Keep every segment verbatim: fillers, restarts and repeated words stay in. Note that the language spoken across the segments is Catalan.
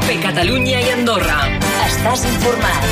COPE Catalunya i Andorra. Estàs informat.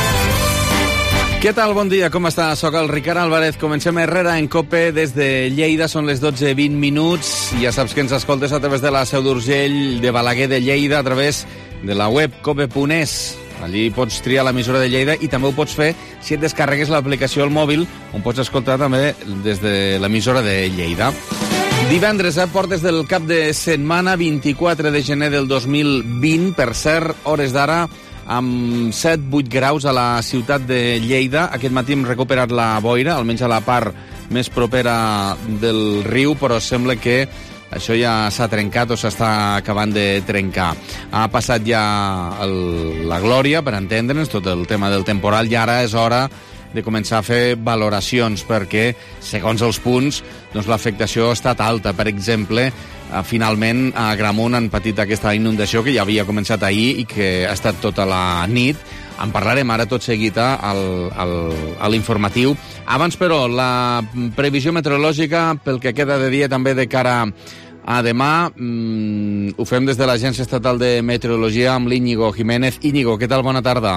Què tal? Bon dia, com està? Soc el Ricard Álvarez. Comencem Herrera en COPE des de Lleida. Són les dotze i vint minuts. Ja saps que ens escoltes a través de la Seu d'Urgell, de Balaguer de Lleida, a través de la web cope punt es. Allí pots triar l'emissora de Lleida i també ho pots fer si et descarregues l'aplicació al mòbil, on pots escoltar també des de l'emissora de Lleida. Divendres, a portes del cap de setmana, vint-i-quatre de gener del dos mil vint, per cert, hores d'ara, amb set vuit graus a la ciutat de Lleida. Aquest matí hem recuperat la boira, almenys a la part més propera del riu, però sembla que això ja s'ha trencat o s'està acabant de trencar. Ha passat ja el, la glòria, per entendre'ns, tot el tema del temporal, i ara és hora de començar a fer valoracions, perquè, segons els punts, doncs l'afectació ha estat alta. Per exemple, finalment a Agramunt han patit aquesta inundació que ja havia començat ahir i que ha estat tota la nit. En parlarem ara tot seguit al, al, a l'informatiu. Abans, però, la previsió meteorològica pel que queda de dia també de cara a demà. Mm, ho fem des de l'Agència Estatal de Meteorologia amb l'Íñigo Jiménez. Íñigo, què tal? Bona tarda.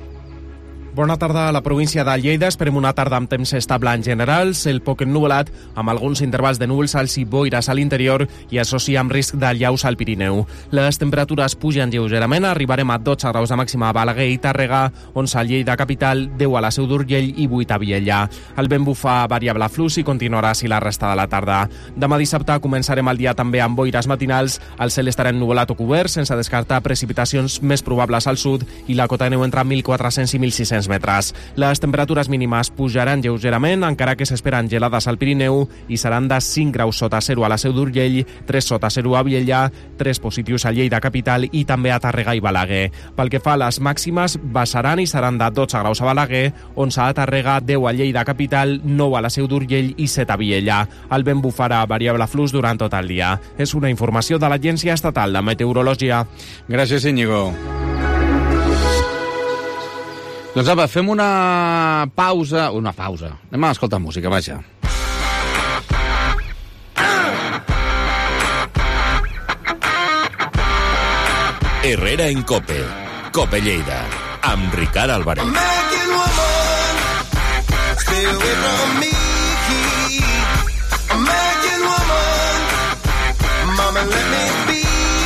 Bona tarda a la província de Lleida. Esperem una tarda amb temps estable en general, cel poc ennuvolat, amb alguns intervals de núvols alts i boires a l'interior i això sí amb risc d'allaus al Pirineu. Les temperatures pugen lleugerament, arribarem a dotze graus de màxima a Balaguer i Tàrrega, onze a Lleida capital, deu a la Seu d'Urgell i vuit a Vielha. El vent bufa variable flux i continuarà així la resta de la tarda. Demà dissabte començarem el dia també amb boires matinals, el cel estarà ennuvolat o cobert, sense descartar precipitacions més probables al sud i la cota de neu entre mil quatre-cents i mil sis-cents metres. Les temperatures mínimes pujaran lleugerament, encara que s'esperen gelades al Pirineu i seran de cinc graus sota zero a la Seu d'Urgell, tres sota zero a Vielha, tres positius a Lleida capital i també a Tàrrega i Balaguer. Pel que fa a les màximes, baixaran i seran de dotze graus a Balaguer, onze a Tàrrega, deu a Lleida capital, nou a la Seu d'Urgell i set a Vielha. El vent bufarà variable flux durant tot el dia. És una informació de l'Agència Estatal de Meteorologia. Gràcies, Íñigo. Doncs apa, fem una pausa... Una pausa. Anem a escoltar música, vaja. Herrera en COPE. COPE Lleida. Amb Ricard Álvarez. American woman, stay away from me. American woman, mama let me be.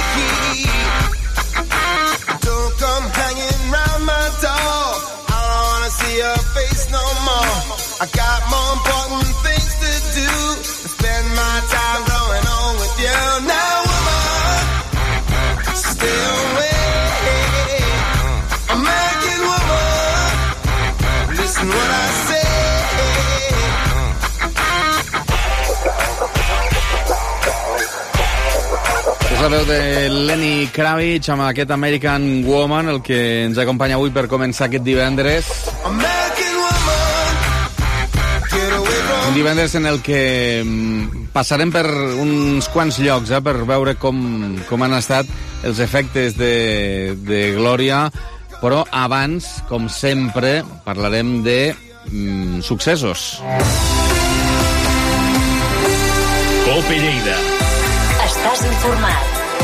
Don't come hanging round my door. See your face no more. I got more important things to do. Spend my time going on with you. Now, woman, stay away. American woman, listen what I say. És la veu de Lenny Kravitz amb aquest American Woman, el que ens acompanya avui per començar aquest divendres. Un divendres en el que passarem per uns quants llocs eh, per veure com, com han estat els efectes de, de Glòria, però abans, com sempre, parlarem de mm, successos. COPE Lleida. Estàs informat.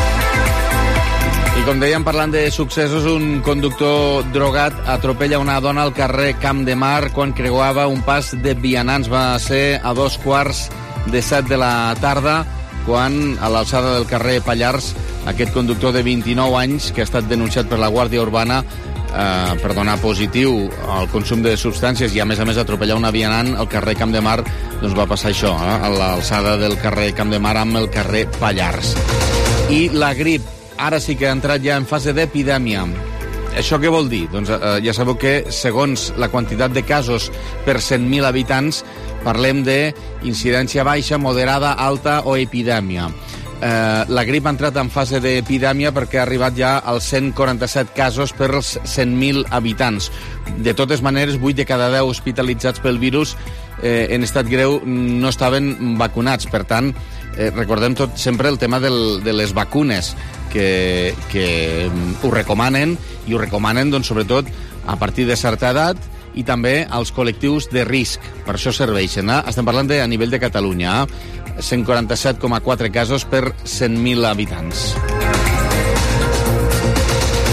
I com dèiem, parlant de successos, un conductor drogat atropella una dona al carrer Camp de Mar quan creuava un pas de vianants. Va ser a dos quarts de set de la tarda, quan a l'alçada del carrer Pallars aquest conductor de vint-i-nou anys, que ha estat denunciat per la Guàrdia Urbana eh, per donar positiu al consum de substàncies i a més a més atropellar una vianant al carrer Camp de Mar, doncs va passar això, eh, a l'alçada del carrer Camp de Mar amb el carrer Pallars. I la grip ara sí que ha entrat ja en fase d'epidèmia. Això què vol dir? Doncs eh, ja sabeu que segons la quantitat de casos per cent mil habitants parlem d'incidència baixa, moderada, alta o epidèmia. Eh, la grip ha entrat en fase d'epidèmia perquè ha arribat ja als cent quaranta-set casos per als cent mil habitants. De totes maneres, vuit de cada deu hospitalitzats pel virus eh, en estat greu no estaven vacunats. Per tant, eh, recordem tot sempre el tema del, de les vacunes, que, que ho recomanen, i ho recomanen doncs, sobretot a partir de certa edat i també als col·lectius de risc. Per això serveixen. Eh? Estem parlant de a nivell de Catalunya. Eh? cent quaranta-set coma quatre casos per cent mil habitants.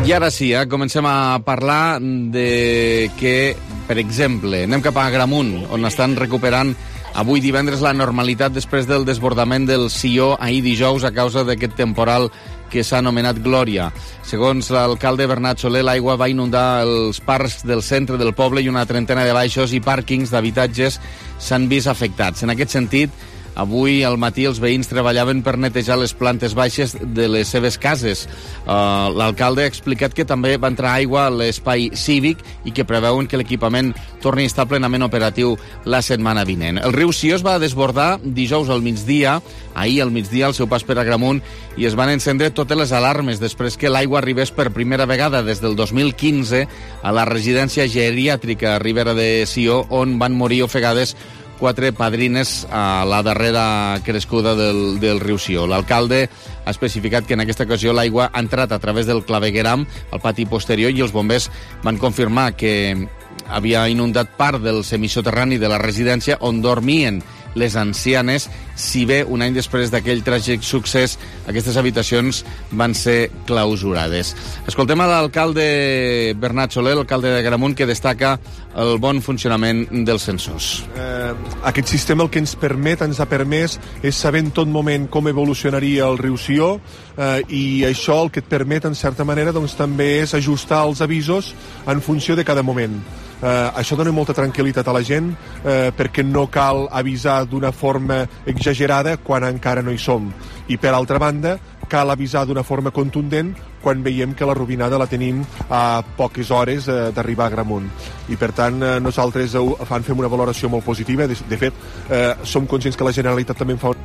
I ara sí, eh, comencem a parlar de que, per exemple, anem cap a Agramunt, on estan recuperant avui divendres la normalitat després del desbordament del Sió ahir dijous a causa d'aquest temporal que s'ha anomenat Glòria. Segons l'alcalde Bernat Soler, l'aigua va inundar els parcs del centre del poble i una trentena de baixos i pàrquings d'habitatges s'han vist afectats. En aquest sentit, avui al matí els veïns treballaven per netejar les plantes baixes de les seves cases. Uh, L'alcalde ha explicat que també va entrar aigua a l'espai cívic i que preveuen que l'equipament torni a estar plenament operatiu la setmana vinent. El riu Sió es va desbordar dijous al migdia, ahir al migdia al seu pas per Agramunt, i es van encendre totes les alarmes després que l'aigua arribés per primera vegada des del dos mil quinze a la residència geriàtrica a Ribera de Sió, on van morir ofegades quatre padrines a la darrera crescuda del, del riu Sió. L'alcalde ha especificat que en aquesta ocasió l'aigua ha entrat a través del clavegueram al pati posterior i els bombers van confirmar que havia inundat part del semisoterrani de la residència on dormien les ancianes, si bé un any després d'aquell tràgic succés aquestes habitacions van ser clausurades. Escoltem a l'alcalde Bernat Soler, l'alcalde de Agramunt, que destaca el bon funcionament dels sensors. Eh, aquest sistema el que ens permet, ens ha permès, és saber en tot moment com evolucionaria el riu Sió, eh, i això el que et permet, en certa manera, doncs, també és ajustar els avisos en funció de cada moment. Eh, això dona molta tranquil·litat a la gent, eh, perquè no cal avisar d'una forma exagerada quan encara no hi som. I, per altra banda, cal avisar d'una forma contundent quan veiem que la robinada la tenim a poques hores eh, d'arribar a Agramunt. I, per tant, eh, nosaltres en fem una valoració molt positiva. De, de fet, eh, som conscients que la Generalitat també en fa...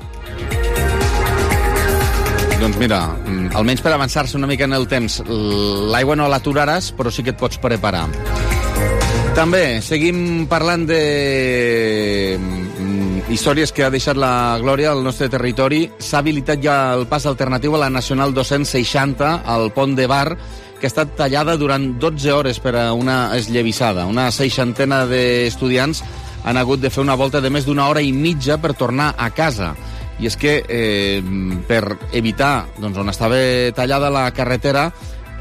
Doncs mira, almenys per avançar-se una mica en el temps, l'aigua no l'aturaràs, però sí que et pots preparar. També seguim parlant de històries que ha deixat la Glòria al nostre territori. S'ha habilitat ja el pas alternatiu a la Nacional dos-cents seixanta al pont de Bar, que ha estat tallada durant dotze hores per a una esllavissada. Una seixantena d'estudiants han hagut de fer una volta de més d'una hora i mitja per tornar a casa. I és que, eh, per evitar, doncs, on estava tallada la carretera,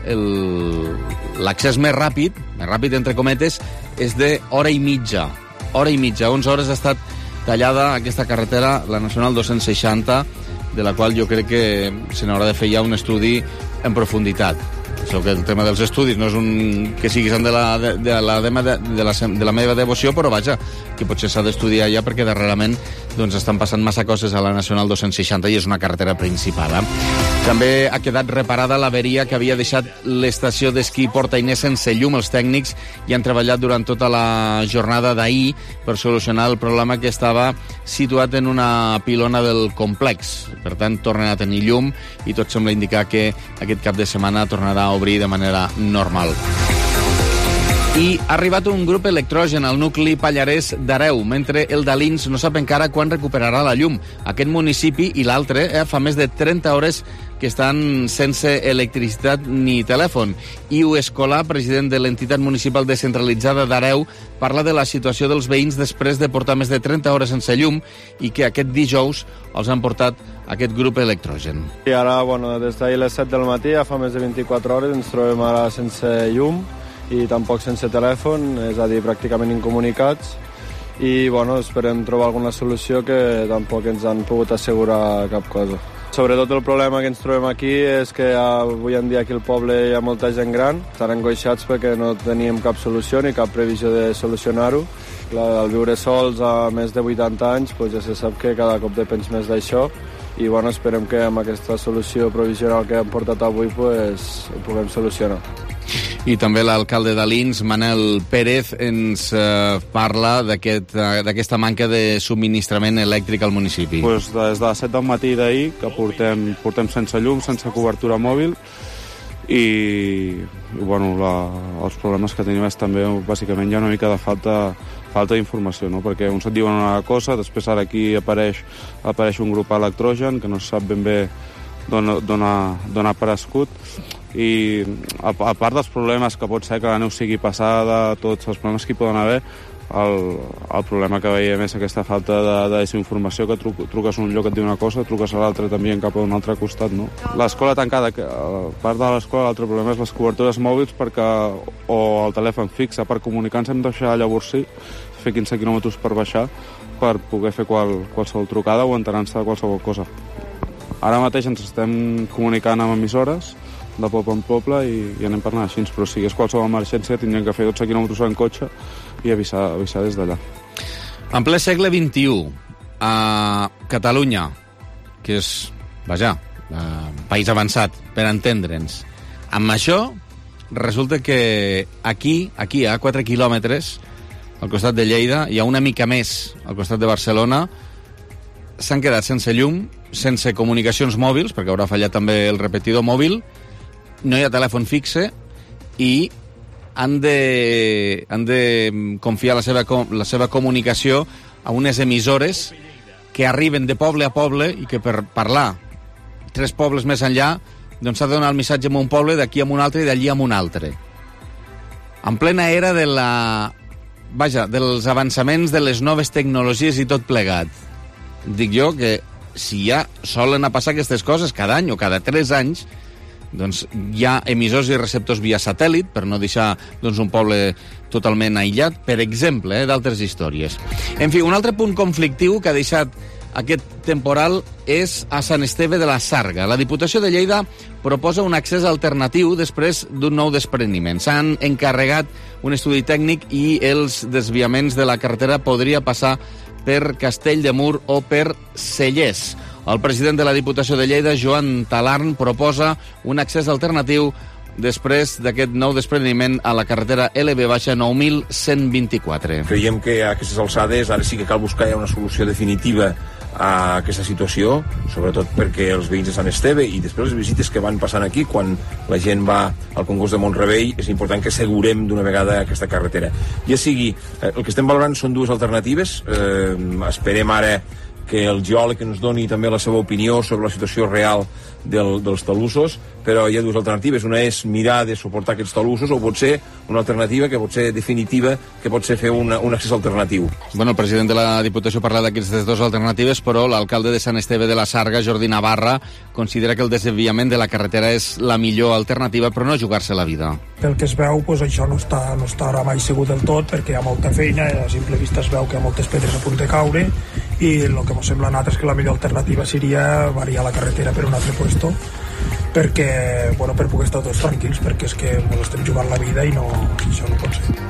l'accés més ràpid, més ràpid entre cometes, és d'hora i mitja. Hora i mitja, onze hores ha estat tallada aquesta carretera, la Nacional dos-cents seixanta, de la qual jo crec que se n'haurà de fer ja un estudi en profunditat. Això que el tema dels estudis no és un que siguis de la, de, de, la, de, de, la, de la meva devoció, però vaja, que potser s'ha d'estudiar ja perquè darrerament doncs, estan passant massa coses a la Nacional dos-cents seixanta i és una carretera principal. Eh? També ha quedat reparada l'averia que havia deixat l'estació d'esquí Portainer sense llum. Els tècnics hi han treballat durant tota la jornada d'ahir per solucionar el problema que estava situat en una pilona del complex. Per tant, tornen a tenir llum i tot sembla indicar que aquest cap de setmana tornarà a obrir de manera normal. I ha arribat un grup electrogen al nucli pallarès d'Areu, mentre el d'Alins no sap encara quan recuperarà la llum. Aquest municipi i l'altre eh, fa més de trenta hores que estan sense electricitat ni telèfon. Iu Escolà, president de l'entitat municipal descentralitzada d'Areu, parla de la situació dels veïns després de portar més de trenta hores sense llum i que aquest dijous els han portat aquest grup electrogen. I ara, bueno, des d'ahir les set del matí, ja fa més de vint-i-quatre hores, ens trobem ara sense llum i tampoc sense telèfon, és a dir, pràcticament incomunicats. I, bueno, esperem trobar alguna solució, que tampoc ens han pogut assegurar cap cosa. Sobretot el problema que ens trobem aquí és que avui en dia aquí al poble hi ha molta gent gran, estan angoixats perquè no teníem cap solució ni cap previsió de solucionar-ho. Al viure sols a més de vuitanta anys, doncs ja se sap que cada cop depens més d'això i, bueno, esperem que amb aquesta solució provisional que hem portat avui pues, ho puguem solucionar. I també l'alcalde d'Alins, Manel Pérez, ens eh, parla d'aquesta aquest, manca de subministrament elèctric al municipi. Pues des de les set del matí d'ahir, que portem, portem sense llum, sense cobertura mòbil, i, i bueno, la, els problemes que tenim és també, bàsicament, hi ha una mica de falta, falta d'informació, no? Perquè uns et diuen una cosa, després ara aquí apareix, apareix un grup electrogen, que no se sap ben bé d'on ha aparegut, i a, a part dels problemes que pot ser que la neu sigui passada, tots els problemes que hi poden haver, el, el problema que veiem és aquesta falta de, de desinformació, que tru, truques a un lloc et diu una cosa, truques a l'altre també cap a un altre costat, no? L'escola tancada, que a part de l'escola l'altre problema és les cobertures mòbils perquè, o el telèfon fixe, per comunicar-nos hem de deixar a Llavorsí, fer quinze quilòmetres per baixar per poder fer qual, qualsevol trucada o enterar-se de qualsevol cosa. Ara mateix ens estem comunicant amb emissores de poble en poble i, i anem per anar així, però si és qualsevol emergència tindrem que fer dotze quilòmetres en cotxe i avisar, avisar des d'allà. En ple segle vint-i-u, a Catalunya, que és, vaja, un país avançat, per entendre'ns, amb això resulta que aquí, aquí a quatre quilòmetres, al costat de Lleida, hi ha una mica més al costat de Barcelona, s'han quedat sense llum, sense comunicacions mòbils, perquè haurà fallat també el repetidor mòbil, no hi ha telèfon fixe i han de, han de confiar la seva, la seva comunicació a unes emissores que arriben de poble a poble i que per parlar tres pobles més enllà doncs s'ha de donar el missatge en un poble, d'aquí a un altre i d'allí a un altre. En plena era de la... Vaja, dels avançaments de les noves tecnologies i tot plegat. Dic jo que si ja solen a passar aquestes coses cada any o cada tres anys, doncs hi ha emissors i receptors via satèl·lit, per no deixar doncs, un poble totalment aïllat, per exemple, eh, d'altres històries. En fi, un altre punt conflictiu que ha deixat aquest temporal és a Sant Esteve de la Sarga. La Diputació de Lleida proposa un accés alternatiu després d'un nou despreniment. S'han encarregat un estudi tècnic i els desviaments de la carretera podria passar per Castell de Mur o per Cellers. El president de la Diputació de Lleida, Joan Talarn, proposa un accés alternatiu després d'aquest nou despreniment a la carretera L B nou mil cent vint-i-quatre. Creiem que a aquestes alçades ara sí que cal buscar ja una solució definitiva a aquesta situació, sobretot perquè els veïns de Sant Esteve i després les visites que van passant aquí quan la gent va al concurs de Montrebell, és important que assegurem d'una vegada aquesta carretera. Ja sigui, eh, el que estem valorant són dues alternatives, eh, esperem ara que el geòleg ens doni també la seva opinió sobre la situació real del, dels talussos, però hi ha dues alternatives. Una és mirar de suportar aquests talussos o pot ser una alternativa que pot ser definitiva, que pot ser fer una, un accés alternatiu. Bueno, el president de la Diputació parla d'aquestes dues alternatives, però l'alcalde de Sant Esteve de la Sarga, Jordi Navarra, considera que el desviament de la carretera és la millor alternativa, però no jugar-se la vida. Pel que es veu, pues, això no està, no estarà mai segur del tot, perquè hi ha molta feina, a simple vista es veu que hi ha moltes pedres a punt de caure, i el que ens sembla a nosaltres que la millor alternativa seria variar la carretera per un altre puesto, perquè, bueno, per poder estar tots tranquils, perquè és que ens estem jugant la vida i no, això no pot ser.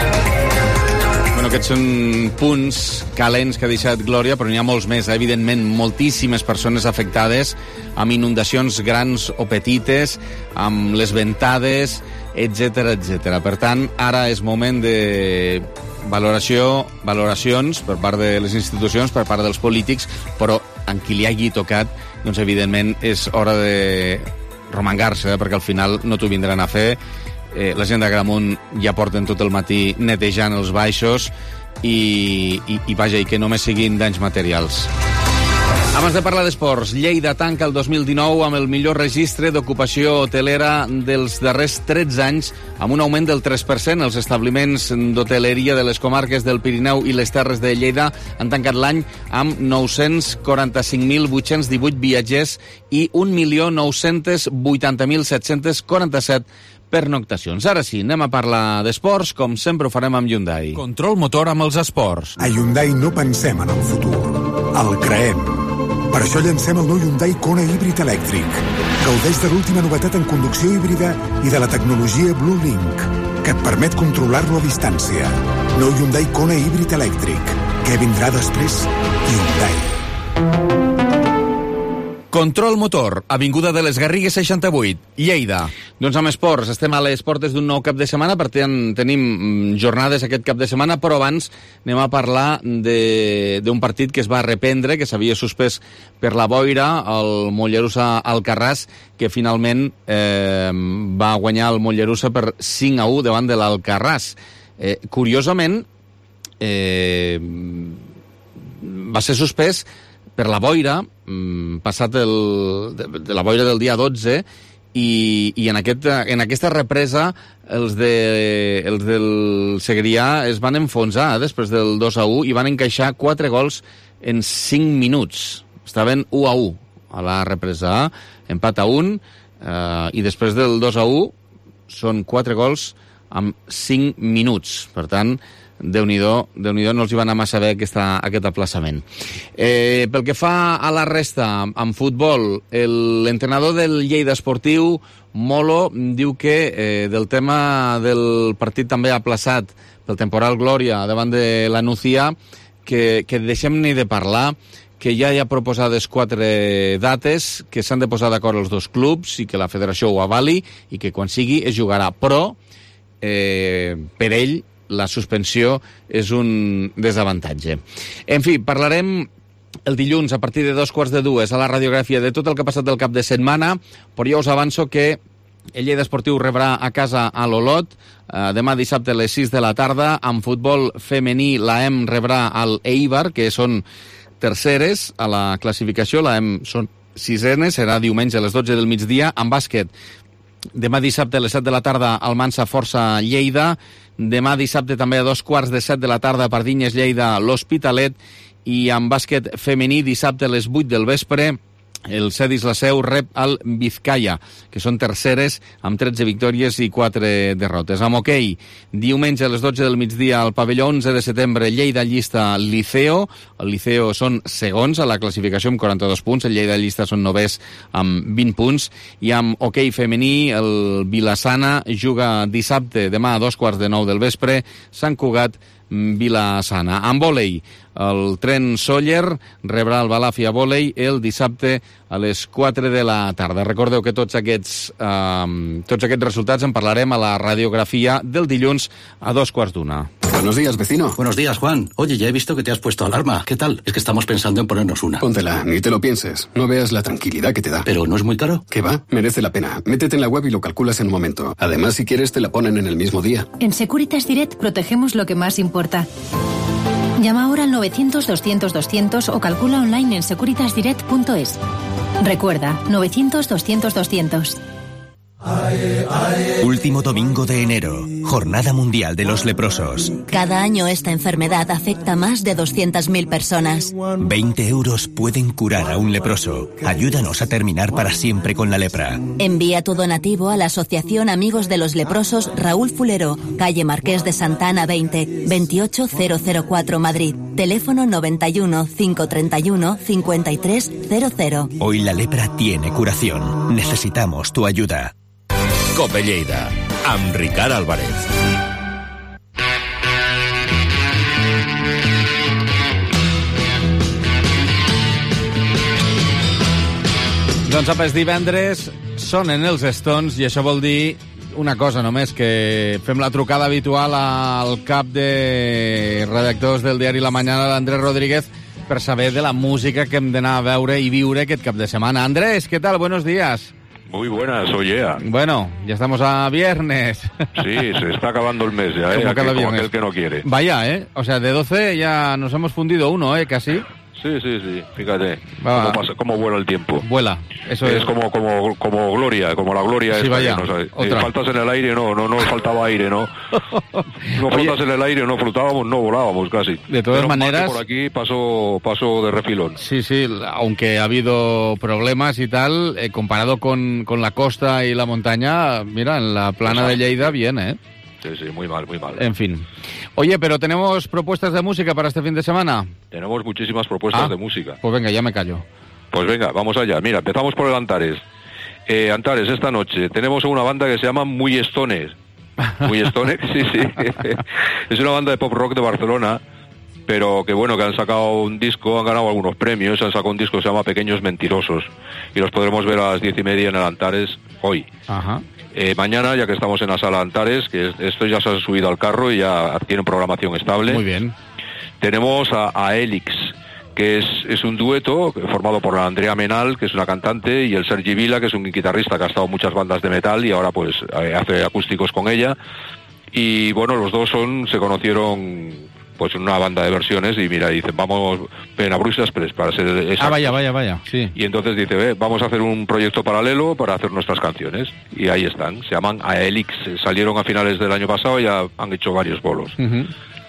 Bueno, aquests són punts calents que ha deixat Glòria, però n'hi ha molts més, eh? Evidentment, moltíssimes persones afectades amb inundacions grans o petites, amb les ventades, etcètera, etcètera. Per tant, ara és moment de valoració, valoracions per part de les institucions, per part dels polítics, però en qui li hagi tocat, doncs evidentment és hora de romangar-se, eh? Perquè al final no t'ho vindran a fer. Eh, la gent d'Agramunt ja porten tot el matí netejant els baixos i, i, i vaja, i que només siguin danys materials. Abans de parlar d'esports, Lleida tanca el dos mil dinou amb el millor registre d'ocupació hotelera dels darrers tretze anys, amb un augment del tres per cent. Els establiments d'hoteleria de les comarques del Pirineu i les Terres de Lleida han tancat l'any amb nou-cents quaranta-cinc mil vuit-cents divuit viatgers i un milió nou-cents vuitanta mil set-cents quaranta-set pernoctacions. Ara sí, anem a parlar d'esports, com sempre ho farem amb Hyundai. Control motor amb els esports. A Hyundai no pensem en el futur, el creem. Per això llancem el nou Hyundai Kona híbrid elèctric. Gaudeix de l'última novetat en conducció híbrida i de la tecnologia Blue Link, que et permet controlar-lo a distància. Nou Hyundai Kona híbrid elèctric. Què vindrà després? Hyundai. Control motor, avinguda de les Garrigues seixanta-vuit, Lleida. Doncs amb esports, estem a les portes d'un nou cap de setmana, per tant tenim jornades aquest cap de setmana, però abans anem a parlar d'un partit que es va reprendre, que s'havia suspès per la boira, el Mollerussa Alcarràs, que finalment eh, va guanyar el Mollerussa per cinc a u davant de l'Alcarràs. Eh, curiosament, eh, va ser suspès per la boira, passat el, de, de la boira del dia dotze, i, i en, aquest, en aquesta represa els, de, els del Segrià es van enfonsar després del dos a u i van encaixar quatre gols en cinc minuts. Estaven u a u a la represa, empat a un, eh, i després del dos a u són quatre gols en cinc minuts. Per tant, Déu-n'hi-do, Déu-n'hi-do, no els hi va anar massa bé aquesta, aquest aplaçament. Eh, pel que fa a la resta, en futbol, l'entrenador del Lleida Esportiu, Molo, diu que eh, del tema del partit també aplaçat pel temporal Glòria davant de la Nucía, que, que deixem-ne de parlar, que ja hi ha proposades quatre dates, que s'han de posar d'acord els dos clubs i que la federació ho avali i que quan sigui es jugarà. Però, eh, per ell, la suspensió és un desavantatge. En fi, parlarem el dilluns a partir de dos quarts de dues a la radiografia de tot el que ha passat del cap de setmana, però jo us avanço que el Lleida Esportiu rebrà a casa a l'Olot eh, demà dissabte a les sis de la tarda. En futbol femení la E M rebrà al Eibar, que són terceres a la classificació, la E M són sisenes, serà diumenge a les dotze del migdia. En bàsquet, demà dissabte a les set de la tarda al Mansa Força Lleida. Demà dissabte també a dos quarts de set de la tarda a Pardinyes Lleida l'Hospitalet. I en bàsquet femení dissabte a les vuit del vespre el Cedis la Seu rep al Vizcaya, que són terceres amb tretze victòries i quatre derrotes. Amb hoquei, diumenge a les dotze del migdia al pavelló onze de setembre, Lleida llista Liceo. El Liceo són segons a la classificació amb quaranta-dos punts, el Lleida llista són novès amb vint punts. I amb hoquei femení, el Vilassana juga dissabte, demà a dos quarts de nou del vespre, Sant Cugat Vilassana. En vòlei, el Tren Sóller rebrà el Balàfia Vòlei el dissabte a les quatre de la tarda. Recordeu que tots aquests, eh, tots aquests resultats en parlarem a la radiografia del dilluns a dos quarts d'una. Buenos días, vecino. Buenos días, Juan. Oye, ya he visto que te has puesto alarma. ¿Qué tal? Es que estamos pensando en ponernos una. Póntela, ni te lo pienses. No veas la tranquilidad que te da. ¿Pero no es muy caro? ¿Qué va? Merece la pena. Métete en la web y lo calculas en un momento. Además, si quieres, te la ponen en el mismo día. En Securitas Direct protegemos lo que más importa. Llama ahora al novecientos doscientos doscientos o calcula online en securitas direct punto es. Recuerda, novecientos doscientos doscientos. Último domingo de enero, Jornada Mundial de los Leprosos. Cada año esta enfermedad afecta a más de doscientas mil personas. veinte euros pueden curar a un leproso. Ayúdanos a terminar para siempre con la lepra. Envía tu donativo a la Asociación Amigos de los Leprosos Raúl Fulero, calle Marqués de Santa Ana veinte, veintiocho mil cuatro Madrid. Teléfono noventa y uno, cinco treinta y uno, cincuenta y tres cero cero. Hoy la lepra tiene curación. Necesitamos tu ayuda. Cope Lleida, amb Ricard Álvarez. Doncs apa, és divendres, sonen els Stones i això vol dir una cosa només, que fem la trucada habitual al cap de redactors del diari La Mañana, l'Andrés Rodríguez, per saber de la música que hem d'anar a veure i viure aquest cap de setmana. Andrés, ¿qué tal? Buenos días. Muy buenas, oye. Bueno, ya estamos a viernes. Sí, se está acabando el mes ya, ¿eh? Como cada Aquí, como viernes. aquel que no quiere. Vaya, ¿eh? O sea, de doce ya nos hemos fundido uno, ¿eh? Casi. Sí, sí, sí, fíjate Va. cómo, pasa, cómo vuela el tiempo. Vuela, eso es. Es como, como, como gloria, como la gloria. Sí, esta, vaya, que no sabes. otra. Eh, faltas en el aire, no, no, no faltaba aire, ¿no? No faltas en el aire, no flotábamos, no volábamos casi. De todas Menos mal maneras- que por aquí pasó, pasó de refilón. Sí, sí, aunque ha habido problemas y tal, eh, comparado con, con la costa y la montaña, mira, en la plana de Lleida, bien, ¿eh? Sí, sí, muy mal, muy mal. En fin. Oye, pero ¿tenemos propuestas de música para este fin de semana? Tenemos muchísimas propuestas Ah. de música. Pues venga, ya me callo. Pues venga, vamos allá. Mira, empezamos por el Antares. Eh, Antares, esta noche tenemos una banda que se llama Muy Stones. Muy Stones, sí, sí. Es una banda de pop rock de Barcelona, pero que bueno, que han sacado un disco, han ganado algunos premios, han sacado un disco que se llama Pequeños Mentirosos. Y los podremos ver a las diez y media en el Antares hoy. Ajá. Eh, mañana, ya que estamos en la sala Antares, que es- estos ya se han subido al carro y ya tienen programación estable. Muy bien. Tenemos a, a Elix, que es, es un dueto formado por la Andrea Menal, que es una cantante, y el Sergi Vila, que es un guitarrista que ha estado en muchas bandas de metal y ahora pues eh, hace acústicos con ella. Y bueno, los dos son se conocieron pues una banda de versiones y mira, dicen, vamos, Penabrús Express, para ser exactos. Ah, vaya, vaya, vaya, sí. Y entonces dice, ve, vamos a hacer un proyecto paralelo para hacer nuestras canciones. Y ahí están, se llaman Aelix, salieron a finales del año pasado y ya han hecho varios bolos. Uh-huh.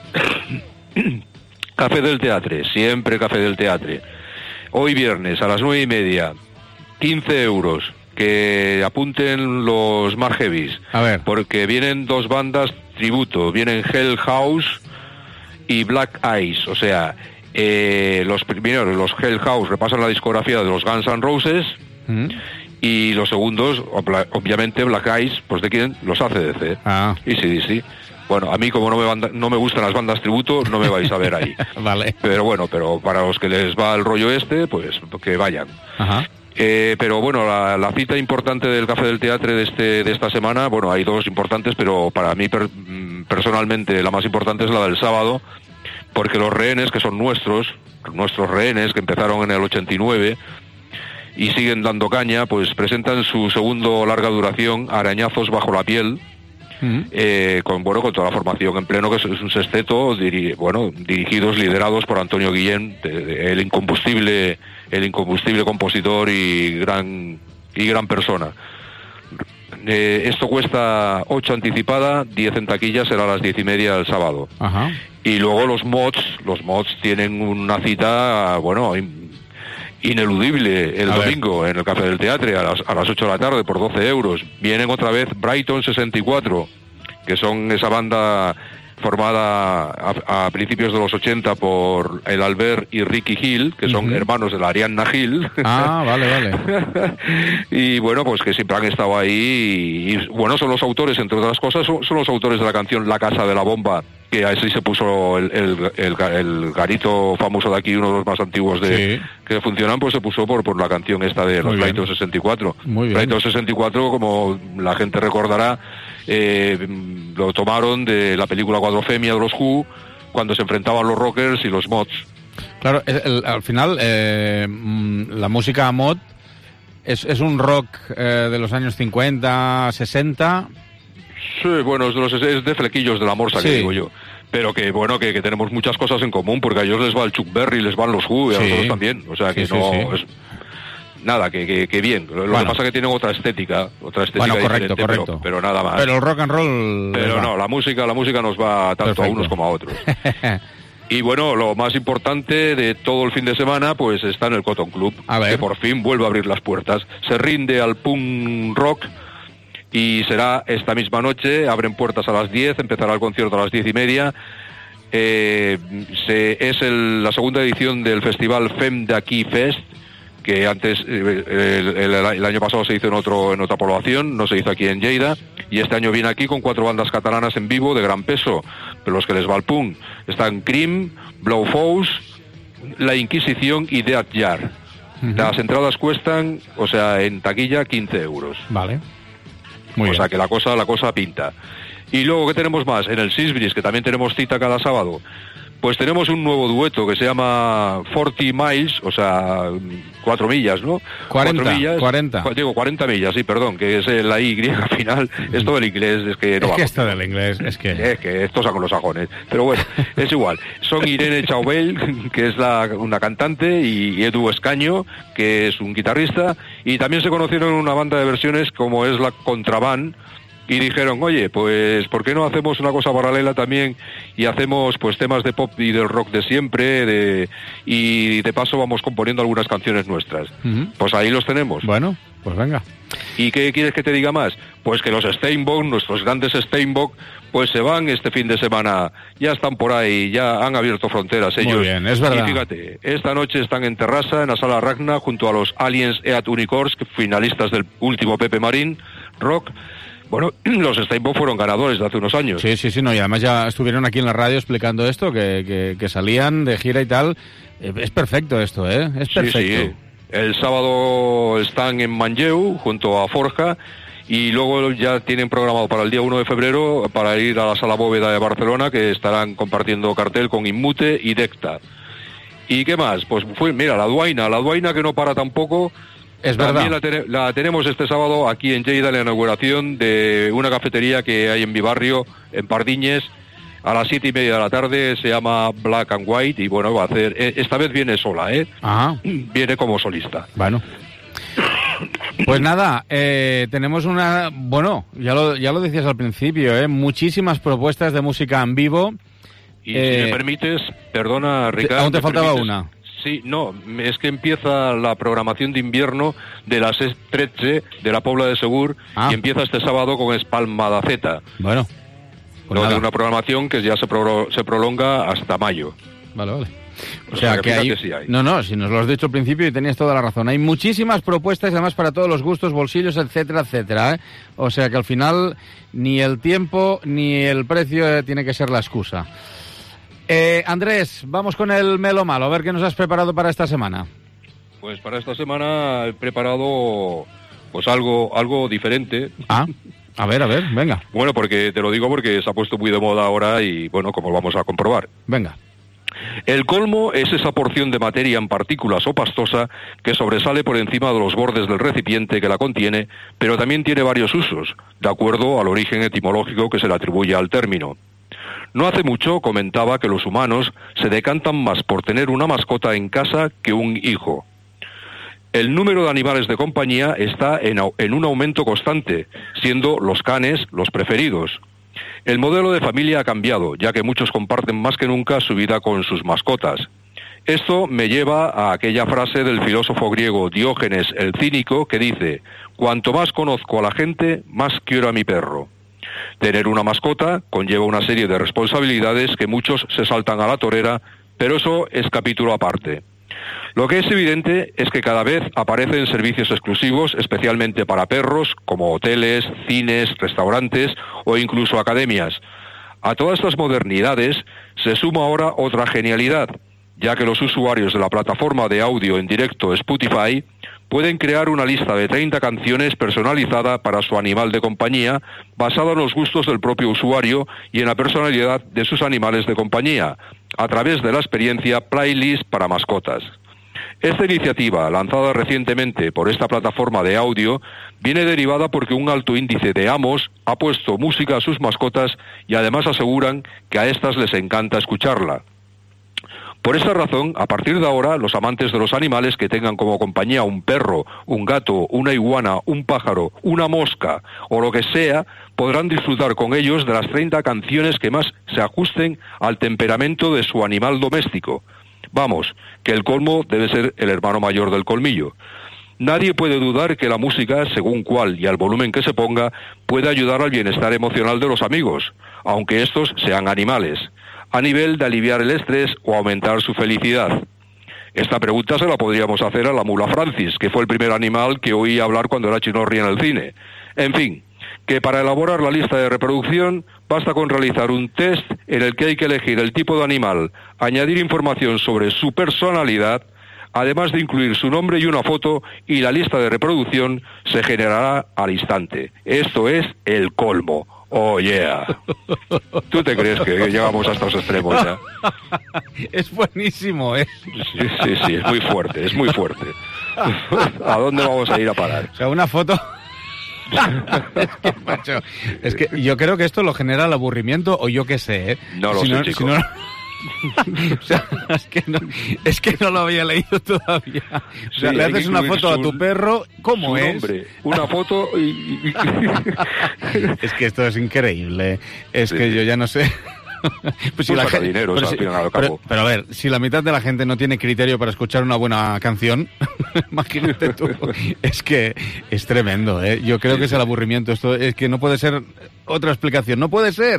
Café del Teatre, siempre Café del Teatre. Hoy viernes a las nueve y media, quince euros. Que apunten los más heavies. A ver. Porque vienen dos bandas tributo. Vienen Hell House y Black Eyes. O sea, eh, los primeros, los Hell House, repasan la discografía de los Guns N' Roses. Mm. Y los segundos, obviamente, Black Eyes, pues de quién? Los A C D C. Ah. Y sí, sí. Bueno, a mí como no me, banda, no me gustan las bandas tributo, no me vais a ver ahí. Vale. Pero bueno, pero para los que les va el rollo este, pues que vayan. Ajá. Eh, pero bueno, la, la cita importante del Café del Teatre de, este, de esta semana, bueno, hay dos importantes, pero para mí per, personalmente la más importante es la del sábado, porque los rehenes, que son nuestros, nuestros rehenes, que empezaron en el ochenta y nueve y siguen dando caña, pues presentan su segundo larga duración, Arañazos bajo la piel, uh-huh. eh, con, bueno, con toda la formación en pleno, que es, es un sexteto, diri, bueno, dirigidos, liderados por Antonio Guillén, de, de, el incombustible... el incombustible compositor y gran y gran persona. Eh, esto cuesta ocho anticipada, diez en taquilla, será a las diez y media el sábado. Ajá. Y luego los mods, los mods tienen una cita, bueno, in, ineludible el a domingo ver. En el Café del Teatre a las, a las ocho de la tarde por doce euros. Vienen otra vez Brighton sesenta y cuatro, que son esa banda formada a, a principios de los ochenta por el Albert y Ricky Hill, que son uh-huh. hermanos de la Arianna Hill. Ah, vale, vale. Y bueno, pues que siempre han estado ahí y, y bueno, son los autores, entre otras cosas, son, son los autores de la canción La Casa de la Bomba, que así se puso el, el, el, el garito famoso de aquí, uno de los más antiguos de sí. que funcionan, pues se puso por, por la canción esta de los Brighton sesenta y cuatro. Muy bien. Brighton sesenta y cuatro, como la gente recordará, eh, lo tomaron de la película Cuadrofemia de los Who, cuando se enfrentaban los rockers y los mods. Claro, el, el, al final, eh, la música mod es, es un rock eh, de los años cincuenta, sesenta... Sí, bueno, es de, los, es de flequillos de la morsa, sí. que digo yo. Pero que, bueno, que, que tenemos muchas cosas en común, porque a ellos les va el Chuck Berry, les van los Who, y a sí. nosotros también. O sea, que sí, no... Sí, sí. Es, nada, que, que, que bien. Lo bueno. que pasa es que tienen otra estética, otra estética bueno, correcto, correcto. Pero, pero nada más. Pero el rock and roll... Pero no, la música, la música nos va tanto Perfecto. a unos como a otros. Y bueno, lo más importante de todo el fin de semana, pues está en el Cotton Club, que por fin vuelve a abrir las puertas. Se rinde al punk rock y será esta misma noche. Abren puertas a las diez, empezará el concierto a las diez y media. Eh, se, es el, la segunda edición del festival Fem d'Aquí Fest, que antes, eh, el, el, el año pasado se hizo en otro en otra población, no se hizo aquí en Lleida, y este año viene aquí con cuatro bandas catalanas en vivo de gran peso, pero los que les va el punk. Están Cream, Blowfoes, La Inquisición y Death Jar. Uh-huh. Las entradas cuestan, o sea, en taquilla, quince euros. Vale. Muy o bien. sea que la cosa, la cosa pinta. Y luego, ¿qué tenemos más? En el Sisbris, que también tenemos cita cada sábado, pues tenemos un nuevo dueto que se llama cuarenta miles, o sea, cuatro millas, ¿no? cuarenta, cuatro millas, cuarenta. Digo, cuarenta millas, sí, perdón, que es la Y al final. Es todo el inglés, es que no Es va que esto del inglés, es que... Es que estos son los sajones. Pero bueno, es igual. Son Irene Chaubel, que es la, una cantante, y Edu Escaño, que es un guitarrista, y también se conocieron en una banda de versiones como es la Contraband, y dijeron, oye, pues ¿por qué no hacemos una cosa paralela también y hacemos pues temas de pop y del rock de siempre, de, y de paso vamos componiendo algunas canciones nuestras? Uh-huh. Pues ahí los tenemos. Bueno, pues venga. ¿Y qué quieres que te diga más? Pues que los Steinbock, nuestros grandes Steinbock, pues se van este fin de semana, ya están por ahí, ya han abierto fronteras ellos. Muy bien, es verdad. Y fíjate, esta noche están en Terrassa, en la Sala Ragna, junto a los Aliens Eat Unicorns, finalistas del último Pepe Marín Rock. Bueno, los Steinbock fueron ganadores de hace unos años. Sí, sí, sí, no, y además ya estuvieron aquí en la radio explicando esto, que, que, que salían de gira y tal. Es perfecto esto, ¿eh? Es perfecto. Sí, sí. El sábado están en Manlleu, junto a Forja, y luego ya tienen programado para el día uno de febrero para ir a la Sala Bóveda de Barcelona, que estarán compartiendo cartel con Inmute y Decta. ¿Y qué más? Pues fue, mira, la Duaina, la Duaina que no para tampoco. Es También verdad. La, ten- la tenemos este sábado aquí en Lleida, en la inauguración de una cafetería que hay en mi barrio, en Pardiñes, a las siete y media de la tarde, se llama Black and White y bueno, va a hacer, esta vez viene sola, ¿eh? Ajá. Viene como solista. Bueno. Pues nada, eh, tenemos una, bueno, ya lo, ya lo decías al principio, ¿eh? Muchísimas propuestas de música en vivo. Y eh, si me permites, perdona, Ricardo. Aún te faltaba permites? una. Sí, no, es que empieza la programación de invierno de las trece de la Pobla de Segur ah. y empieza este sábado con Espalmadaceta. Bueno. Pues no, de una programación que ya se, pro, se prolonga hasta mayo. Vale, vale. O, o sea, sea, que, hay... que sí hay. No, no, si nos lo has dicho al principio y tenías toda la razón. Hay muchísimas propuestas, además para todos los gustos, bolsillos, etcétera, etcétera, ¿eh? O sea que al final ni el tiempo ni el precio eh, tiene que ser la excusa. Eh, Andrés, vamos con el Melo Malo, a ver qué nos has preparado para esta semana. Pues para esta semana he preparado pues algo, algo diferente. Ah, a ver, a ver, venga. Bueno, porque te lo digo porque se ha puesto muy de moda ahora y bueno, como lo vamos a comprobar. Venga. El colmo es esa porción de materia en partículas o pastosa que sobresale por encima de los bordes del recipiente que la contiene, pero también tiene varios usos, de acuerdo al origen etimológico que se le atribuye al término. No hace mucho comentaba que los humanos se decantan más por tener una mascota en casa que un hijo. El número de animales de compañía está en, en un aumento constante, siendo los canes los preferidos. El modelo de familia ha cambiado, ya que muchos comparten más que nunca su vida con sus mascotas. Esto me lleva a aquella frase del filósofo griego Diógenes el Cínico que dice: «Cuanto más conozco a la gente, más quiero a mi perro». Tener una mascota conlleva una serie de responsabilidades que muchos se saltan a la torera, pero eso es capítulo aparte. Lo que es evidente es que cada vez aparecen servicios exclusivos especialmente para perros, como hoteles, cines, restaurantes o incluso academias. A todas estas modernidades se suma ahora otra genialidad, ya que los usuarios de la plataforma de audio en directo Spotify pueden crear una lista de treinta canciones personalizada para su animal de compañía, basada en los gustos del propio usuario y en la personalidad de sus animales de compañía, a través de la experiencia Playlist para mascotas. Esta iniciativa, lanzada recientemente por esta plataforma de audio, viene derivada porque un alto índice de amos ha puesto música a sus mascotas y además aseguran que a estas les encanta escucharla. Por esta razón, a partir de ahora, los amantes de los animales que tengan como compañía un perro, un gato, una iguana, un pájaro, una mosca o lo que sea, podrán disfrutar con ellos de las treinta canciones que más se ajusten al temperamento de su animal doméstico. Vamos, que el colmo debe ser el hermano mayor del colmillo. Nadie puede dudar que la música, según cuál y al volumen que se ponga, puede ayudar al bienestar emocional de los amigos, aunque estos sean animales, a nivel de aliviar el estrés o aumentar su felicidad. Esta pregunta se la podríamos hacer a la mula Francis, que fue el primer animal que oí hablar cuando era Chinorri en el cine. En fin, que para elaborar la lista de reproducción basta con realizar un test en el que hay que elegir el tipo de animal, añadir información sobre su personalidad, además de incluir su nombre y una foto, y la lista de reproducción se generará al instante. Esto es el colmo. Oh, yeah. ¿Tú te crees que llegamos a estos extremos ya? Es buenísimo, ¿eh? Sí, sí, sí, es muy fuerte, es muy fuerte. ¿A dónde vamos a ir a parar? O sea, una foto... es, que, macho, es que yo creo que esto lo genera el aburrimiento, o yo qué sé, ¿eh? No lo si sé, no, chico. Si no... o sea, es que, no, es que no lo había leído todavía. O sea, sí, le haces una foto su, a tu perro, ¿cómo es? Nombre, una foto y... Es que esto es increíble. Es sí. que yo ya no sé... Pues si la gente, dinero, pero, o sea, si, al final, al pero, pero a ver, si la mitad de la gente no tiene criterio para escuchar una buena canción, imagínate tú, es que es tremendo, ¿eh? Yo creo sí, que sí. es el aburrimiento, esto es que no puede ser otra explicación, no puede ser.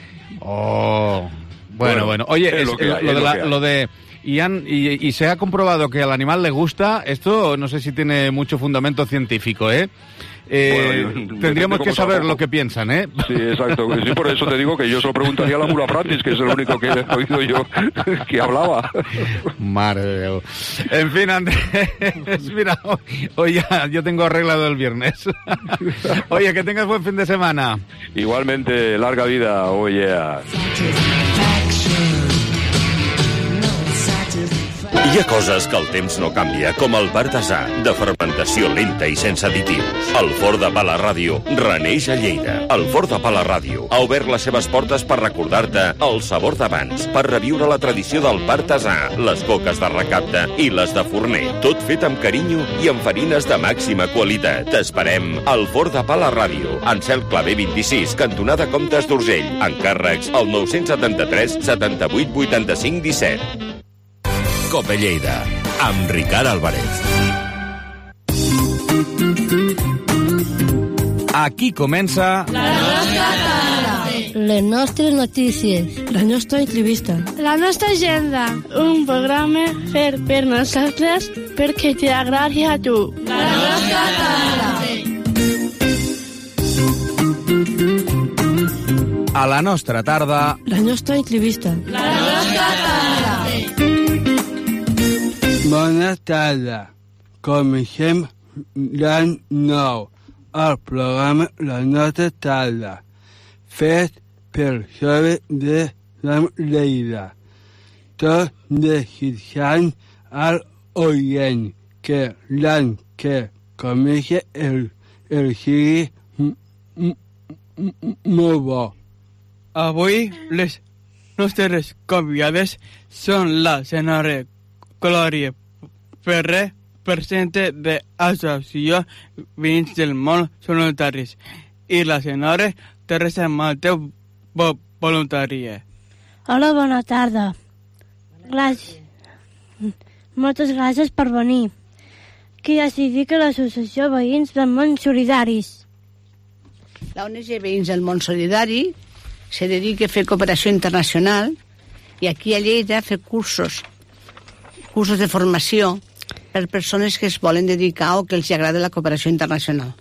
Oh, bueno, bueno, bueno. Oye, es, lo, es, hay, lo, de la, lo de... Y, han, y, y se ha comprobado que al animal le gusta, esto no sé si tiene mucho fundamento científico, ¿eh? Eh, bueno, tendríamos que saber tampoco. Lo que piensan, ¿eh? Sí, exacto. Sí, por eso te digo que yo se lo preguntaría a la mula Francis, que es el único que he oído yo que hablaba. Madre de Dios. En fin, Andrés, mira, hoy ya yo tengo arreglado el viernes. Oye, que tengas buen fin de semana. Igualmente, larga vida, oye. Hi ha coses que el temps no canvia, com el partasà, de fermentació lenta i sense additius. El Forn de Pa La Ràdio reneix a Lleida. El Forn de Pa La Ràdio ha obert les seves portes per recordar-te el sabor d'abans, per reviure la tradició del partasà, les coques de recapte i les de forner. Tot fet amb carinyo i amb farines de màxima qualitat. T'esperem al Forn de Pa La Ràdio, en Cel Clavé vint-i-sis, cantonada Comtes d'Urgell. Encàrrecs al nou setanta-tres setanta-vuit vuitanta-cinc disset. Cope Lleida, amb Ricard Álvarez. Aquí comença... La nostra tarda. Les nostres notícies. La nostra entrevista. La nostra agenda. Un programa fet per nosaltres perquè t'agradi a tu. La nostra tarda. A la nostra tarda... La nostra entrevista. La nostra tarda. Bona tarda. Comencem l'any nou, el programa La Nostra Tarda, fet per Jove de la Lleida, tot desitjant al oient que l'any que comença el, el sigui molt bo. Avui les nostres convidades són la senyora Glòria Ferrer, presidente de l'Associació Veïns del Món Solitaris, i la senyora Teresa Mateu, voluntària. Hola, bona tarda. Gràcies. Moltes gràcies per venir. Qui decidí l'Associació Veïns del Món Solidaris? La O N G Veïns del Món Solidari se dedica a fer cooperació internacional i aquí a Lleida a fer cursos, cursos de formació per persones que es volen dedicar o que els agrada la cooperació internacional.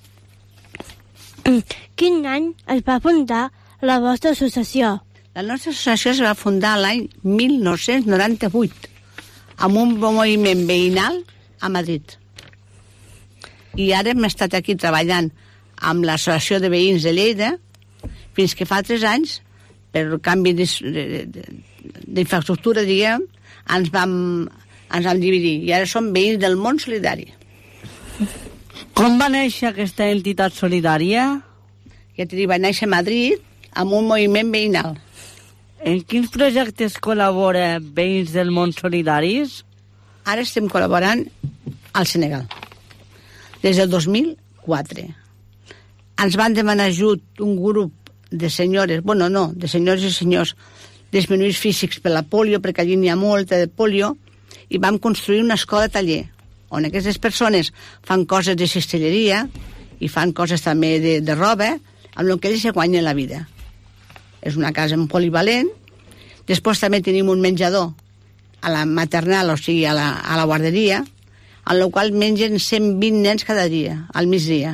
Quin any es va fundar la vostra associació? La nostra associació es va fundar l'any mil nou-cents noranta-vuit amb un moviment veïnal a Madrid. I ara hem estat aquí treballant amb l'Associació de Veïns de Lleida fins que fa tres anys, per canvi d'infraestructura, diguem, ens vam, ens vam dividir i ara som Veïns del Món Solidari. Com va néixer aquesta entitat solidària? Ja t'hi va néixer a Madrid amb un moviment veïnal. En quins projectes col·labora Veïns del Món Solidaris? Ara estem col·laborant al Senegal, des del dos mil quatre. Ens van demanar ajut un grup de senyores, bueno, no, de senyors i senyors disminuïts físics per la polio, perquè allí n'hi ha molta de polio, i vam construir una escola taller, on aquestes persones fan coses de cistelleria i fan coses també de, de roba, amb el que ells se guanyen la vida. És una casa polivalent. Després també tenim un menjador a la maternal, o sigui, a la, a la guarderia, en el qual mengen cent vint nens cada dia, al migdia.